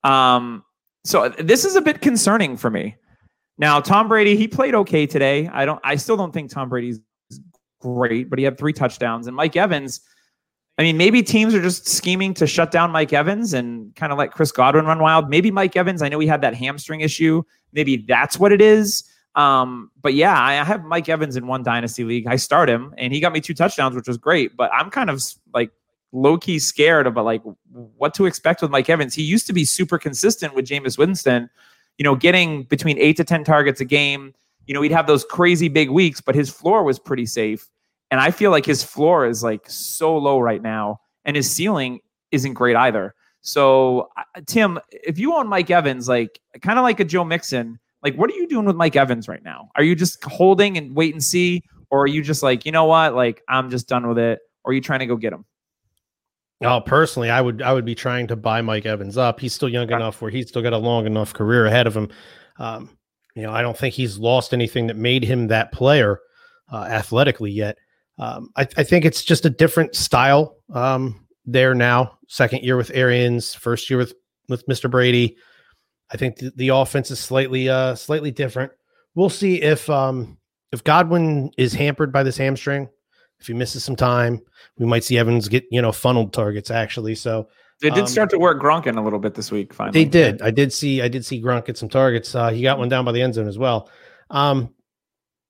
So this is a bit concerning for me. Now, Tom Brady, he played okay today. I still don't think Tom Brady's great, but he had 3 touchdowns. And Mike Evans, I mean, maybe teams are just scheming to shut down Mike Evans and kind of let Chris Godwin run wild. Maybe Mike Evans, I know he had that hamstring issue. Maybe that's what it is. But yeah, I have Mike Evans in one dynasty league. I start him and he got me 2 touchdowns, which was great, but I'm kind of like low-key scared about like what to expect with Mike Evans. He used to be super consistent with Jameis Winston, getting between 8 to 10 targets a game. He'd have those crazy big weeks, but his floor was pretty safe. And I feel like his floor is like so low right now and his ceiling isn't great either. So Tim, if you own Mike Evans, like kind of like a Joe Mixon, like what are you doing with Mike Evans right now? Are you just holding and wait and see? Or are you just like, you know what? Like I'm just done with it. Or are you trying to go get him? Oh, personally, I would be trying to buy Mike Evans up. He's still young enough where he's still got a long enough career ahead of him. I don't think he's lost anything that made him that player athletically yet. I think it's just a different style there now. Second year with Arians, first year with Mr. Brady. I think the offense is slightly different. We'll see if Godwin is hampered by this hamstring. If he misses some time, we might see Evans get, funneled targets actually. So they did start to work Gronk in a little bit this week. Finally, they did. I did see Gronk get some targets. He got one down by the end zone as well.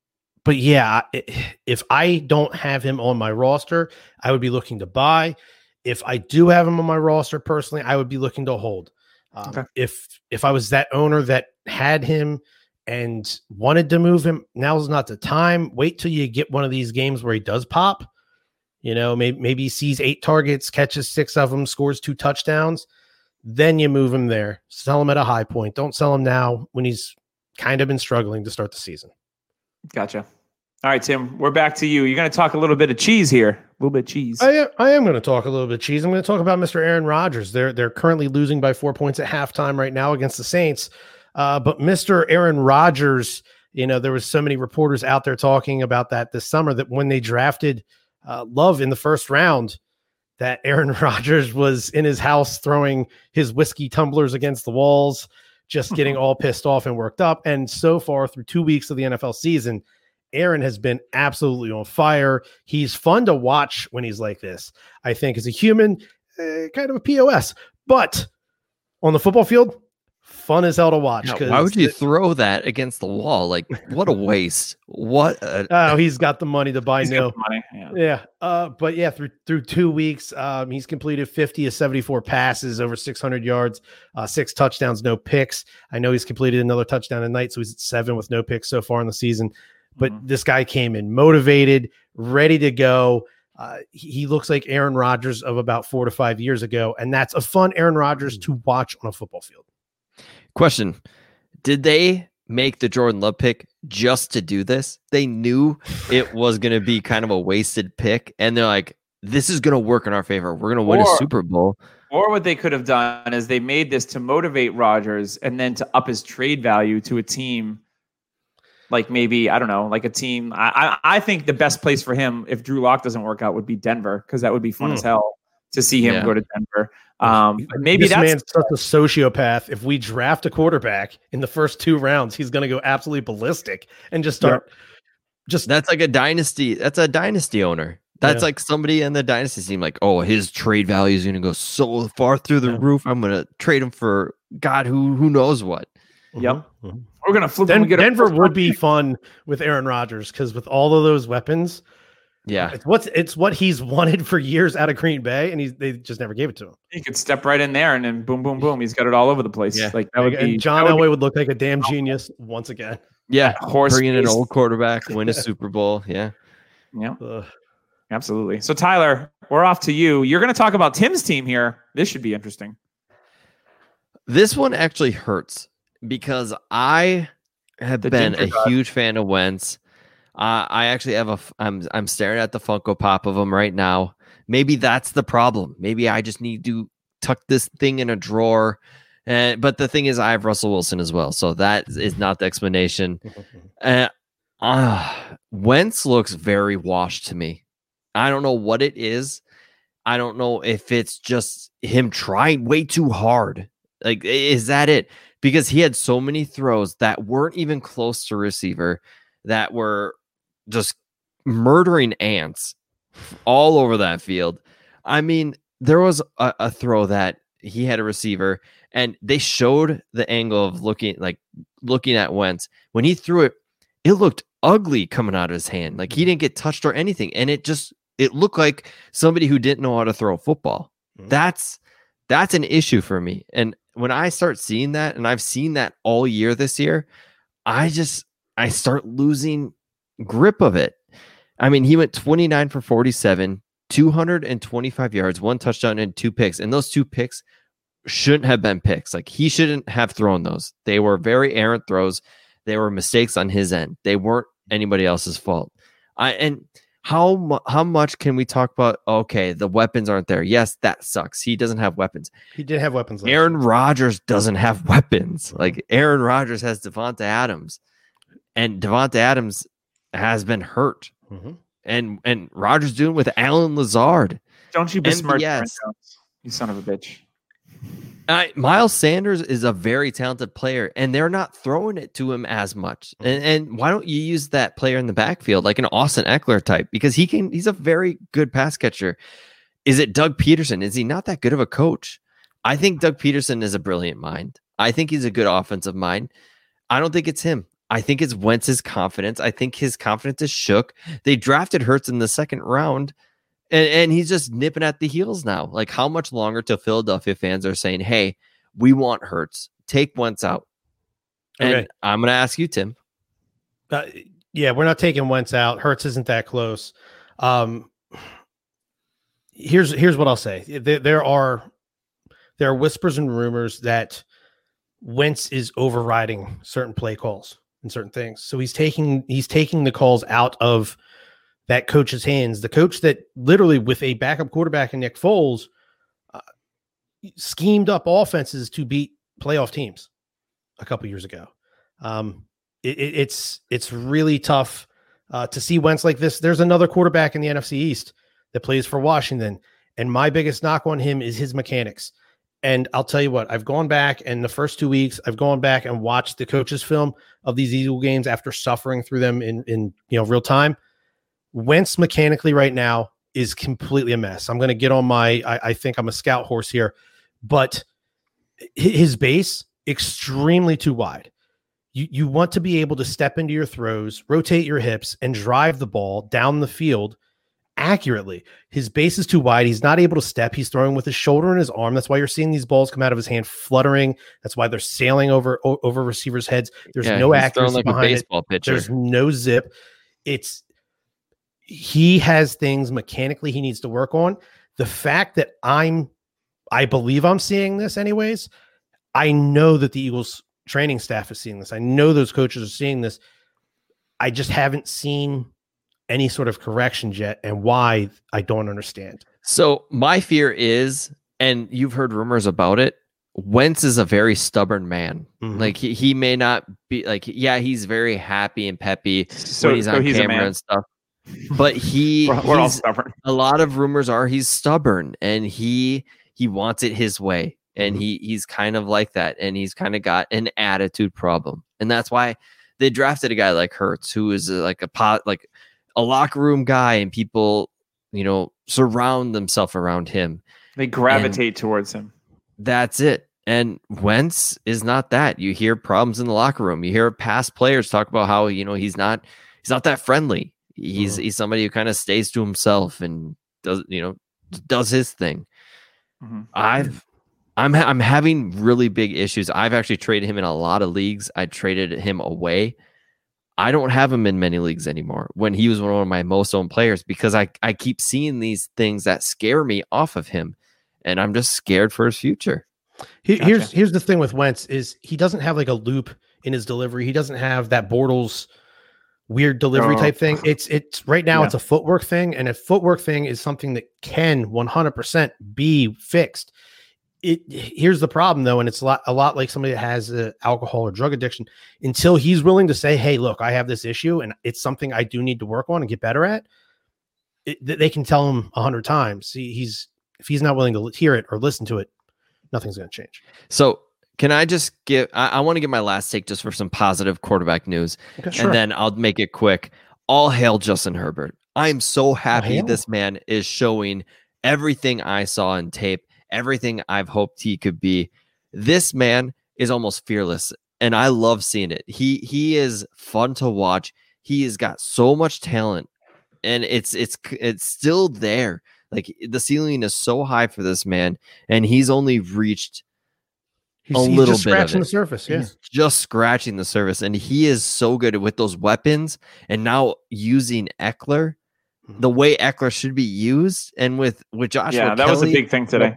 But yeah, if I don't have him on my roster, I would be looking to buy. If I do have him on my roster personally, I would be looking to hold. Okay. If I was that owner that had him and wanted to move him, now's not the time. Wait till you get one of these games where he does pop. Maybe he sees 8 targets, catches 6 of them, scores 2 touchdowns. Then you move him there. Sell him at a high point. Don't sell him now when he's kind of been struggling to start the season. Gotcha. All right, Tim, we're back to you. You're going to talk a little bit of cheese here. A little bit of cheese. I am going to talk a little bit of cheese. I'm going to talk about Mr. Aaron Rodgers. They're currently losing by 4 points at halftime right now against the Saints. But Mr. Aaron Rodgers, there was so many reporters out there talking about that this summer that when they drafted Love in the first round, that Aaron Rodgers was in his house throwing his whiskey tumblers against the walls, just getting all pissed off and worked up. And so far through 2 weeks of the NFL season, Aaron has been absolutely on fire. He's fun to watch when he's like this. I think as a human, kind of a POS, but on the football field, fun as hell to watch. Now, why would you throw that against the wall? Like, what a waste. He's got the money to buy new. Yeah. But yeah, through 2 weeks, he's completed 50 of 74 passes, over 600 yards, 6 touchdowns, no picks. I know he's completed another touchdown tonight, so he's at 7 with no picks so far in the season. But this guy came in motivated, ready to go. He looks like Aaron Rodgers of about 4 to 5 years ago, and that's a fun Aaron Rodgers to watch on a football field. Question: did they make the Jordan Love pick just to do this? They knew it was going to be kind of a wasted pick, and they're like, "This is going to work in our favor. We're going to win a Super Bowl." Or what they could have done is they made this to motivate Rodgers, and then to up his trade value to a team. Like maybe, I don't know, like a team. I think the best place for him, if Drew Lock doesn't work out, would be Denver, because that would be fun as hell to see him go to Denver. Maybe this man's such a sociopath. If we draft a quarterback in the first 2 rounds, he's going to go absolutely ballistic and just start. That's like a dynasty. That's a dynasty owner. That's like somebody in the dynasty team. Like, oh, his trade value is going to go so far through the roof. I'm going to trade him for God, who knows what. Yep. We're going to flip Denver would be fun with Aaron Rodgers, because with all of those weapons, it's what he's wanted for years out of Green Bay, and they just never gave it to him. He could step right in there, and then boom, boom, boom. He's got it all over the place. Yeah. Like that would and be, John Elway would look like a damn genius once again. Yeah, bringing in an old quarterback, win a Super Bowl. Yeah. Absolutely. So Tyler, we're off to you. You're going to talk about Tim's team here. This should be interesting. This one actually hurts, because I have been a huge fan of Wentz. I actually have I'm staring at the Funko Pop of him right now. Maybe that's the problem. Maybe I just need to tuck this thing in a drawer. But the thing is, I have Russell Wilson as well, so that is not the explanation. Wentz looks very washed to me. I don't know what it is. I don't know if it's just him trying way too hard. Like, is that it? Because he had so many throws that weren't even close to receiver, that were just murdering ants all over that field. I mean, there was a throw that he had a receiver, and they showed the angle of looking at Wentz. When he threw it, it looked ugly coming out of his hand. Like, he didn't get touched or anything. And it looked like somebody who didn't know how to throw a football. That's an issue for me. And when I start seeing that, and I've seen that all year this year, I start losing grip of it. I mean, he went 29 for 47, 225 yards, 1 touchdown, and 2 picks. And those 2 picks shouldn't have been picks. Like, he shouldn't have thrown those. They were very errant throws. They were mistakes on his end. They weren't anybody else's fault. And how much can we talk about, okay, the weapons aren't there? Yes, that sucks. He doesn't have weapons. He did have weapons. Aaron Rodgers doesn't have weapons. Like, Aaron Rodgers has Devonta Adams, and Devonta Adams has been hurt. And Rodgers doing with Alan Lazard. Don't you besmirch Jones, you son of a bitch. Miles Sanders is a very talented player, and they're not throwing it to him as much. And why don't you use that player in the backfield, like an Austin Eckler type? Because he's a very good pass catcher. Is it Doug Peterson? Is he not that good of a coach? I think Doug Peterson is a brilliant mind. I think he's a good offensive mind. I don't think it's him. I think it's Wentz's confidence. I think his confidence is shook. They drafted Hurts in the second round, and he's just nipping at the heels now. Like, how much longer till Philadelphia fans are saying, hey, we want Hurts. Take Wentz out. And Okay. I'm going to ask you, Tim. Yeah, we're not taking Wentz out. Hurts isn't that close. Here's what I'll say. There are whispers and rumors that Wentz is overriding certain play calls and certain things. So he's taking the calls out of that coach's hands. The coach that literally, with a backup quarterback in Nick Foles, schemed up offenses to beat playoff teams a couple years ago. It's really tough to see Wentz like this. There's another quarterback in the NFC East that plays for Washington, and my biggest knock on him is his mechanics. And I'll tell you what, I've gone back, and the first 2 weeks, I've gone back and watched the coaches' film of these Eagle games after suffering through them in real time. Wentz mechanically right now is completely a mess. I'm going to get on I think I'm a scout horse here, but his base extremely too wide. You want to be able to step into your throws, rotate your hips, and drive the ball down the field accurately. His base is too wide. He's not able to step. He's throwing with his shoulder and his arm. That's why you're seeing these balls come out of his hand fluttering. That's why they're sailing over receivers' heads. There's no accuracy like behind a baseball it. pitcher. There's no zip. He has things mechanically he needs to work on. The fact that I believe I'm seeing this anyways, I know that the Eagles training staff is seeing this. I know those coaches are seeing this. I just haven't seen any sort of corrections yet, and why I don't understand. So my fear is, and you've heard rumors about it, Wentz is a very stubborn man. Mm-hmm. Like he may not be like, yeah, he's very happy and peppy when he's on camera and stuff. But we're all stubborn. A lot of rumors are he's stubborn and he wants it his way. And he's kind of like that. And he's kind of got an attitude problem. And that's why they drafted a guy like Hurts, who is like a locker room guy, and people, surround themselves around him. They gravitate towards him. That's it. And Wentz is not that. You hear problems in the locker room. You hear past players talk about how, he's not that friendly. He's somebody who kind of stays to himself and does his thing. Mm-hmm. I'm having really big issues. I've actually traded him in a lot of leagues. I traded him away. I don't have him in many leagues anymore when he was one of my most owned players, because I keep seeing these things that scare me off of him, and I'm just scared for his future. Here's the thing with Wentz is he doesn't have like a loop in his delivery. He doesn't have that Bortles weird delivery type thing. It's right now it's a footwork thing, and a footwork thing is something that can 100% be fixed. Here's the problem though, and it's a lot like somebody that has an alcohol or drug addiction. Until he's willing to say, hey, look, I have this issue and it's something I do need to work on and get better at, they can tell him 100 times. If he's not willing to hear it or listen to it, nothing's going to change. So can I just I want to give my last take just for some positive quarterback news. Okay, sure. And then I'll make it quick. All hail Justin Herbert. I'm so happy this man is showing everything I saw in tape, everything I've hoped he could be. This man is almost fearless, and I love seeing it. He is fun to watch. He has got so much talent, and it's still there. Like, the ceiling is so high for this man, and he's only reached a little just bit of scratching it. The surface. Yeah, he's just scratching the surface, and he is so good with those weapons. And now using Eckler the way Eckler should be used, and with Joshua Kelly. That was a big thing today.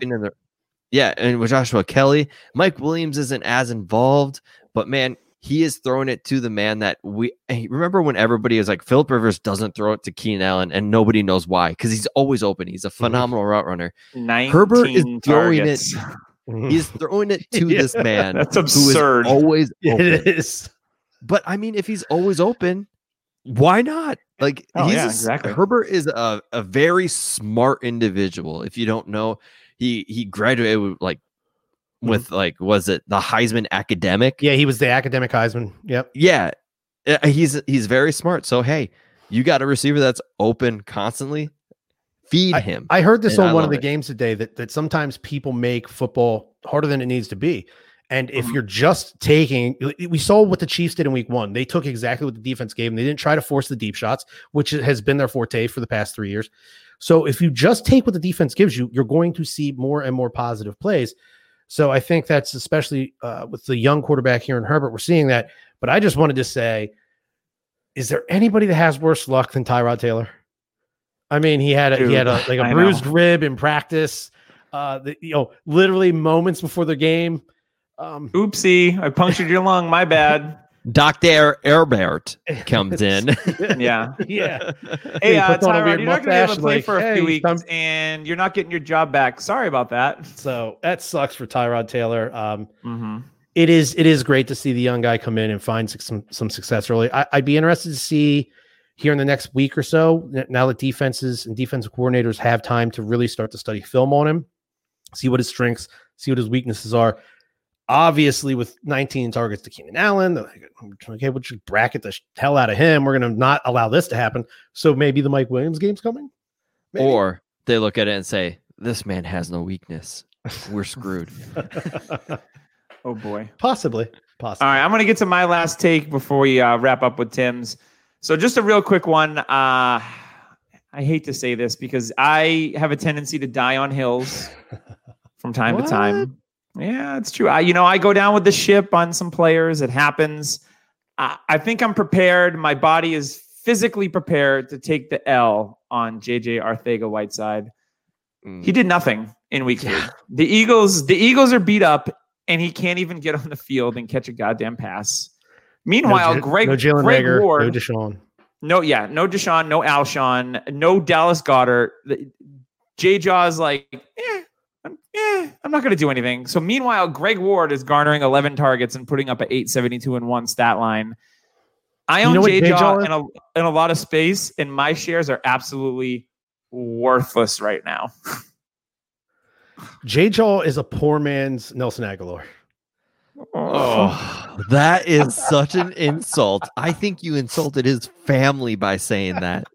And with Joshua Kelly, Mike Williams isn't as involved, but man, he is throwing it to the man that remember when everybody was like, Phillip Rivers doesn't throw it to Keenan Allen, and nobody knows why, because he's always open. He's a phenomenal route runner. Herbert is throwing it. He's throwing it to this man. That's absurd. Who is always open. It is. But I mean, if he's always open, why not? Like, exactly. Herbert is a very smart individual. If you don't know, he graduated with was it the Heisman academic? Yeah, he was the academic Heisman. Yep. Yeah, he's very smart. So hey, you got a receiver that's open constantly. Feed him. I heard this on one of the games today that sometimes people make football harder than it needs to be. And if you're just taking, we saw what the Chiefs did in week 1. They took exactly what the defense gave them. They didn't try to force the deep shots, which has been their forte for the past 3 years. So if you just take what the defense gives you, you're going to see more and more positive plays. So I think that's especially with the young quarterback here in Herbert, we're seeing that. But I just wanted to say, is there anybody that has worse luck than Tyrod Taylor? I mean, he had a bruised rib in practice. Literally moments before the game. Oopsie, I punctured your lung. My bad. Dr. Herbert comes in. Yeah. Hey, Tyrod, you're not going to be able to play for a few weeks, and you're not getting your job back. Sorry about that. So that sucks for Tyrod Taylor. It is great to see the young guy come in and find some success early. I'd be interested to see here in the next week or so, now that defenses and defensive coordinators have time to really start to study film on him, see what his strengths, see what his weaknesses are. Obviously, with 19 targets to Keenan Allen, they're like, okay, we'll just bracket the hell out of him. We're going to not allow this to happen. So maybe the Mike Williams game's coming? Maybe. Or they look at it and say, this man has no weakness. We're screwed. Oh, boy. Possibly. All right, I'm going to get to my last take before we wrap up with Tim's. So just a real quick one. I hate to say this because I have a tendency to die on hills from time to time. Yeah, it's true. I go down with the ship on some players. It happens. I think I'm prepared. My body is physically prepared to take the L on JJ Arcega-Whiteside. He did nothing in week 3. The Eagles are beat up, and he can't even get on the field and catch a goddamn pass. Meanwhile, Greg Ward, no Deshaun. No Deshaun, no Alshon, no Dallas Goedert. J-Jaw's like, I'm not going to do anything. So meanwhile, Greg Ward is garnering 11 targets and putting up an 872-1 stat line. I own J-Jaw in a lot of space, and my shares are absolutely worthless right now. J-Jaw is a poor man's Nelson Aguilar. Oh, that is such an insult. I think you insulted his family by saying that.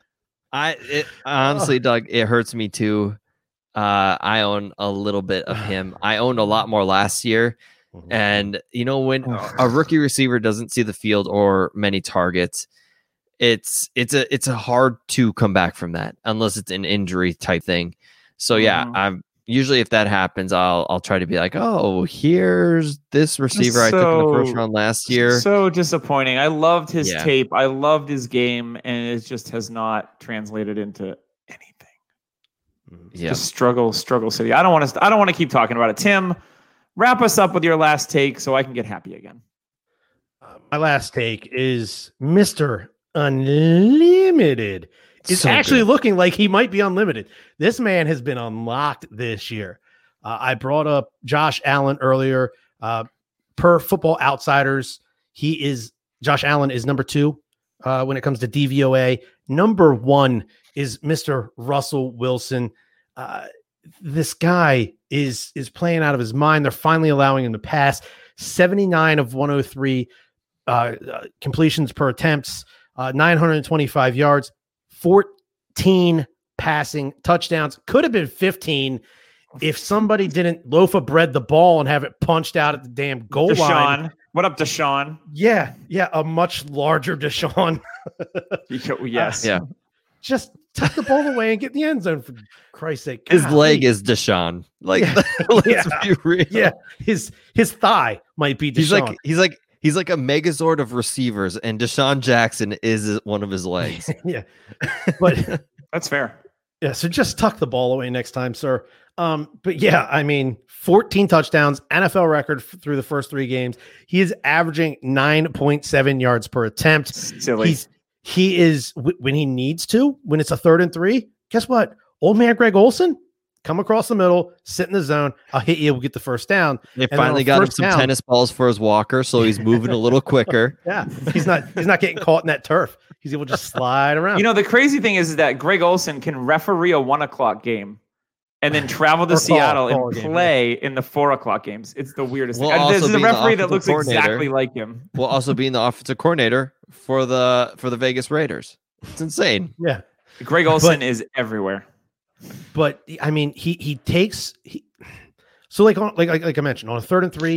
Honestly, Doug, it hurts me too. I own a little bit of him. I owned a lot more last year. And, when a rookie receiver doesn't see the field or many targets, it's a hard to come back from that unless it's an injury type thing. So, I'm usually if that happens, I'll try to be like, oh, here's this receiver I took in the first round last year. So disappointing. I loved his tape. I loved his game, and it just has not translated into anything. Yeah, just struggle city. I don't want to keep talking about it. Tim, wrap us up with your last take so I can get happy again. My last take is Mr. Unlimited. It's actually looking like he might be unlimited. This man has been unlocked this year. I brought up Josh Allen earlier. Per Football Outsiders, Josh Allen is number 2 when it comes to DVOA. Number 1 is Mr. Russell Wilson. This guy is playing out of his mind. They're finally allowing him to pass. 79 of 103 completions per attempts, 925 yards, 14 passing touchdowns. Could have been 15 if somebody didn't loaf of bread the ball and have it punched out at the damn goal line. What up, Deshaun? Yeah, a much larger Deshaun. Yes. Yeah. Just tuck the ball away and get in the end zone, for Christ's sake. His leg is Deshaun. Let's be real. Yeah, his thigh might be Deshaun. He's like a megazord of receivers, and Deshaun Jackson is one of his legs. Yeah, but that's fair. Yeah, so just tuck the ball away next time, sir. But yeah, I mean, 14 touchdowns, NFL record through the first 3 games. He is averaging 9.7 yards per attempt. Silly. He is, when he needs to, when it's a 3rd and 3, guess what? Old man Greg Olsen, come across the middle, sit in the zone. I'll hit you. We'll get the first down. They finally got him some tennis balls for his walker, so he's moving a little quicker. Yeah, he's not getting caught in that turf. He's able to just slide around. The crazy thing is that Greg Olsen can referee a 1:00 game and then travel to Seattle and play in the 4:00 games. It's the weirdest thing. There's a referee that looks exactly like him. Will also being the offensive coordinator for the Vegas Raiders. It's insane. Yeah. Greg Olsen is everywhere. But I mean, he takes so like I mentioned, on a 3rd and 3,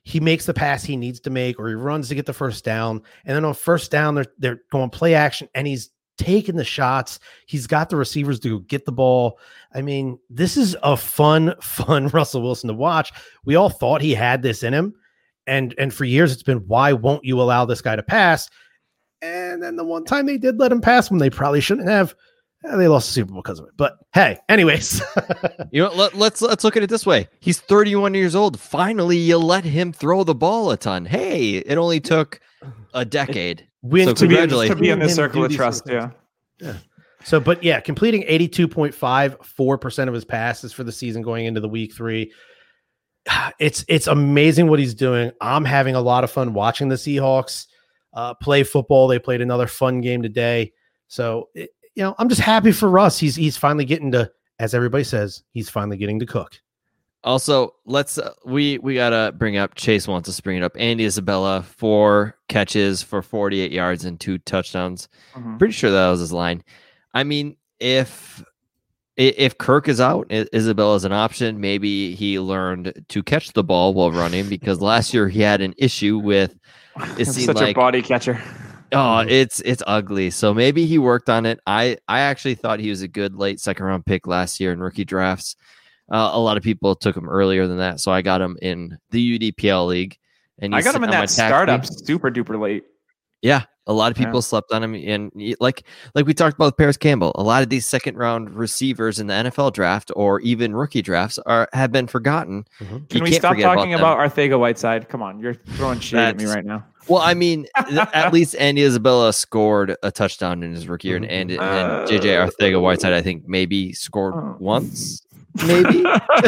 he makes the pass he needs to make, or he runs to get the first down. And then on first down, they're going play action, and he's taking the shots. He's got the receivers to get the ball. I mean, this is a fun Russell Wilson to watch. We all thought he had this in him. And for years it's been, why won't you allow this guy to pass? And then the one time they did let him pass when they probably shouldn't have, they lost the Super Bowl because of it. But hey, anyways, let's look at it this way. He's 31 years old. Finally, you let him throw the ball a ton. Hey, it only took a decade. So congratulations. To be in the circle of trust. Yeah. So, but yeah, completing 82.54% of his passes for the season going into the week 3. It's amazing what he's doing. I'm having a lot of fun watching the Seahawks play football. They played another fun game today. So, I'm just happy for Russ. He's finally getting to, as everybody says, he's finally getting to cook. Also, let's we gotta bring up, Chase wants us to bring it up, Andy Isabella, 4 catches for 48 yards and 2 touchdowns. Pretty sure that was his line. I mean, if Kirk is out, Isabella's an option. Maybe he learned to catch the ball while running, because last year he had an issue with it. Seemed such a body catcher. Oh, it's ugly. So maybe he worked on it. I actually thought he was a good late second round pick last year in rookie drafts. A lot of people took him earlier than that, so I got him in the UDPL league. And I got him in that startup super duper late. Yeah, a lot of people slept on him, and like we talked about with Paris Campbell, a lot of these second round receivers in the NFL draft or even rookie drafts have been forgotten. Can we stop talking about Arcega-Whiteside? Come on, you're throwing shade at me right now. Well, I mean, at least Andy Isabella scored a touchdown in his rookie year, and JJ Arcega-Whiteside, I think, maybe scored once. Maybe.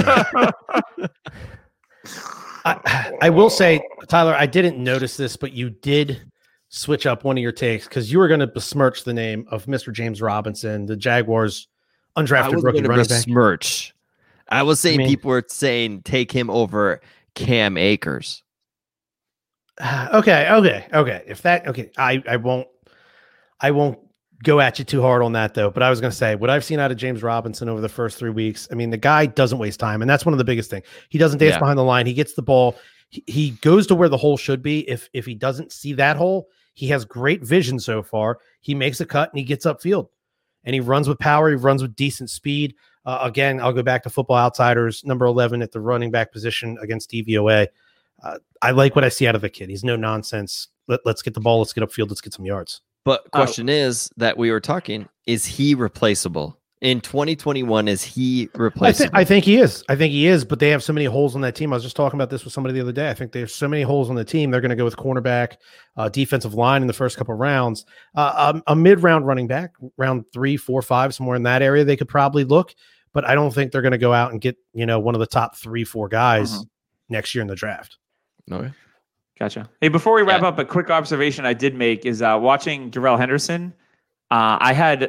I will say, Tyler, I didn't notice this, but you did switch up one of your takes because you were going to besmirch the name of Mr. James Robinson, the Jaguars undrafted rookie running back. Besmirch. I was saying people were saying take him over Cam Akers. Okay. If that I won't go at you too hard on that though. But I was going to say what I've seen out of James Robinson over the first 3 weeks. I mean, the guy doesn't waste time, and that's one of the biggest things. He doesn't dance behind the line. He gets the ball. He goes to where the hole should be. If he doesn't see that hole, he has great vision so far. He makes a cut and he gets upfield, and he runs with power. He runs with decent speed. Again, I'll go back to Football Outsiders, number 11 at the running back position against DVOA. I like what I see out of the kid. He's no nonsense. Let's get the ball. Let's get upfield. Let's get some yards. But question is that we were talking, is he replaceable? In 2021, is he replaceable? I think he is. But they have so many holes on that team. I was just talking about this with somebody the other day. I think there's so many holes on the team. They're going to go with cornerback, defensive line in the first couple of rounds. A mid-round running back, round 3, 4, 5, somewhere in that area, they could probably look. But I don't think they're going to go out and get one of the top 3, 4 guys next year in the draft. Okay. Gotcha. Hey, before we wrap up, a quick observation I did make is watching Darrell Henderson. I had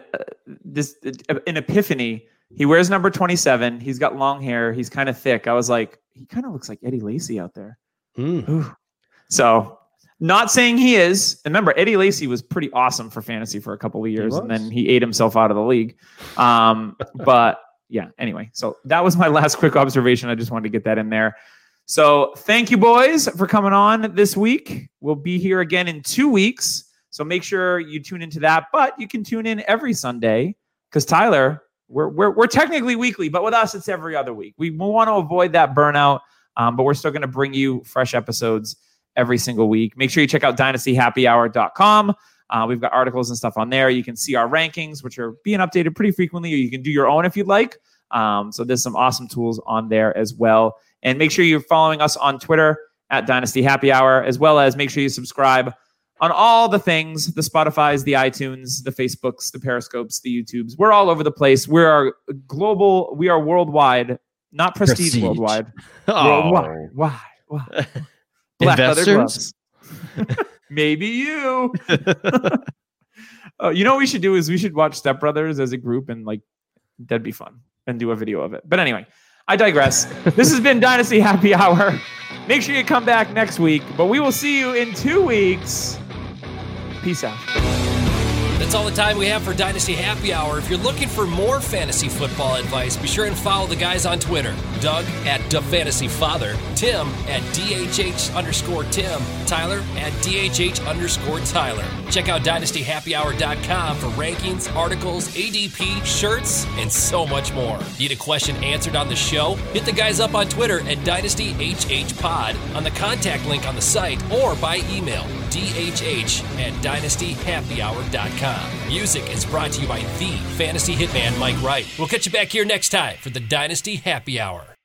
an epiphany. He wears number 27. He's got long hair. He's kind of thick. I was like, he kind of looks like Eddie Lacy out there. So, not saying he is. Remember, Eddie Lacy was pretty awesome for fantasy for a couple of years, and then he ate himself out of the league. But yeah, anyway, so that was my last quick observation. I just wanted to get that in there. So thank you, boys, for coming on this week. We'll be here again in 2 weeks. So make sure you tune into that. But you can tune in every Sunday because, Tyler, we're technically weekly, but with us, it's every other week. We want to avoid that burnout, but we're still going to bring you fresh episodes every single week. Make sure you check out dynastyhappyhour.com. We've got articles and stuff on there. You can see our rankings, which are being updated pretty frequently, or you can do your own if you'd like. So there's some awesome tools on there as well. And make sure you're following us on Twitter at Dynasty Happy Hour, as well as make sure you subscribe on all the things, the Spotifys, the iTunes, the Facebooks, the Periscopes, the YouTubes. We're all over the place. We are global. We are worldwide, not prestige. Worldwide. Oh. Worldwide. Black leather gloves. Maybe you. You know what we should do is we should watch Step Brothers as a group, and that'd be fun, and do a video of it. But anyway, I digress. This has been Dynasty Happy Hour. Make sure you come back next week, but we will see you in 2 weeks. Peace out. That's all the time we have for Dynasty Happy Hour. If you're looking for more fantasy football advice, be sure and follow the guys on Twitter. Doug at DaFantasyFather, Tim at DHH_Tim, Tyler at DHH_Tyler. Check out DynastyHappyHour.com for rankings, articles, ADP, shirts, and so much more. Need a question answered on the show? Hit the guys up on Twitter at DynastyHHPod, on the contact link on the site, or by email, DHH@DynastyHappyHour.com. Music is brought to you by the Fantasy Hitman Mike Wright. We'll catch you back here next time for the Dynasty Happy Hour.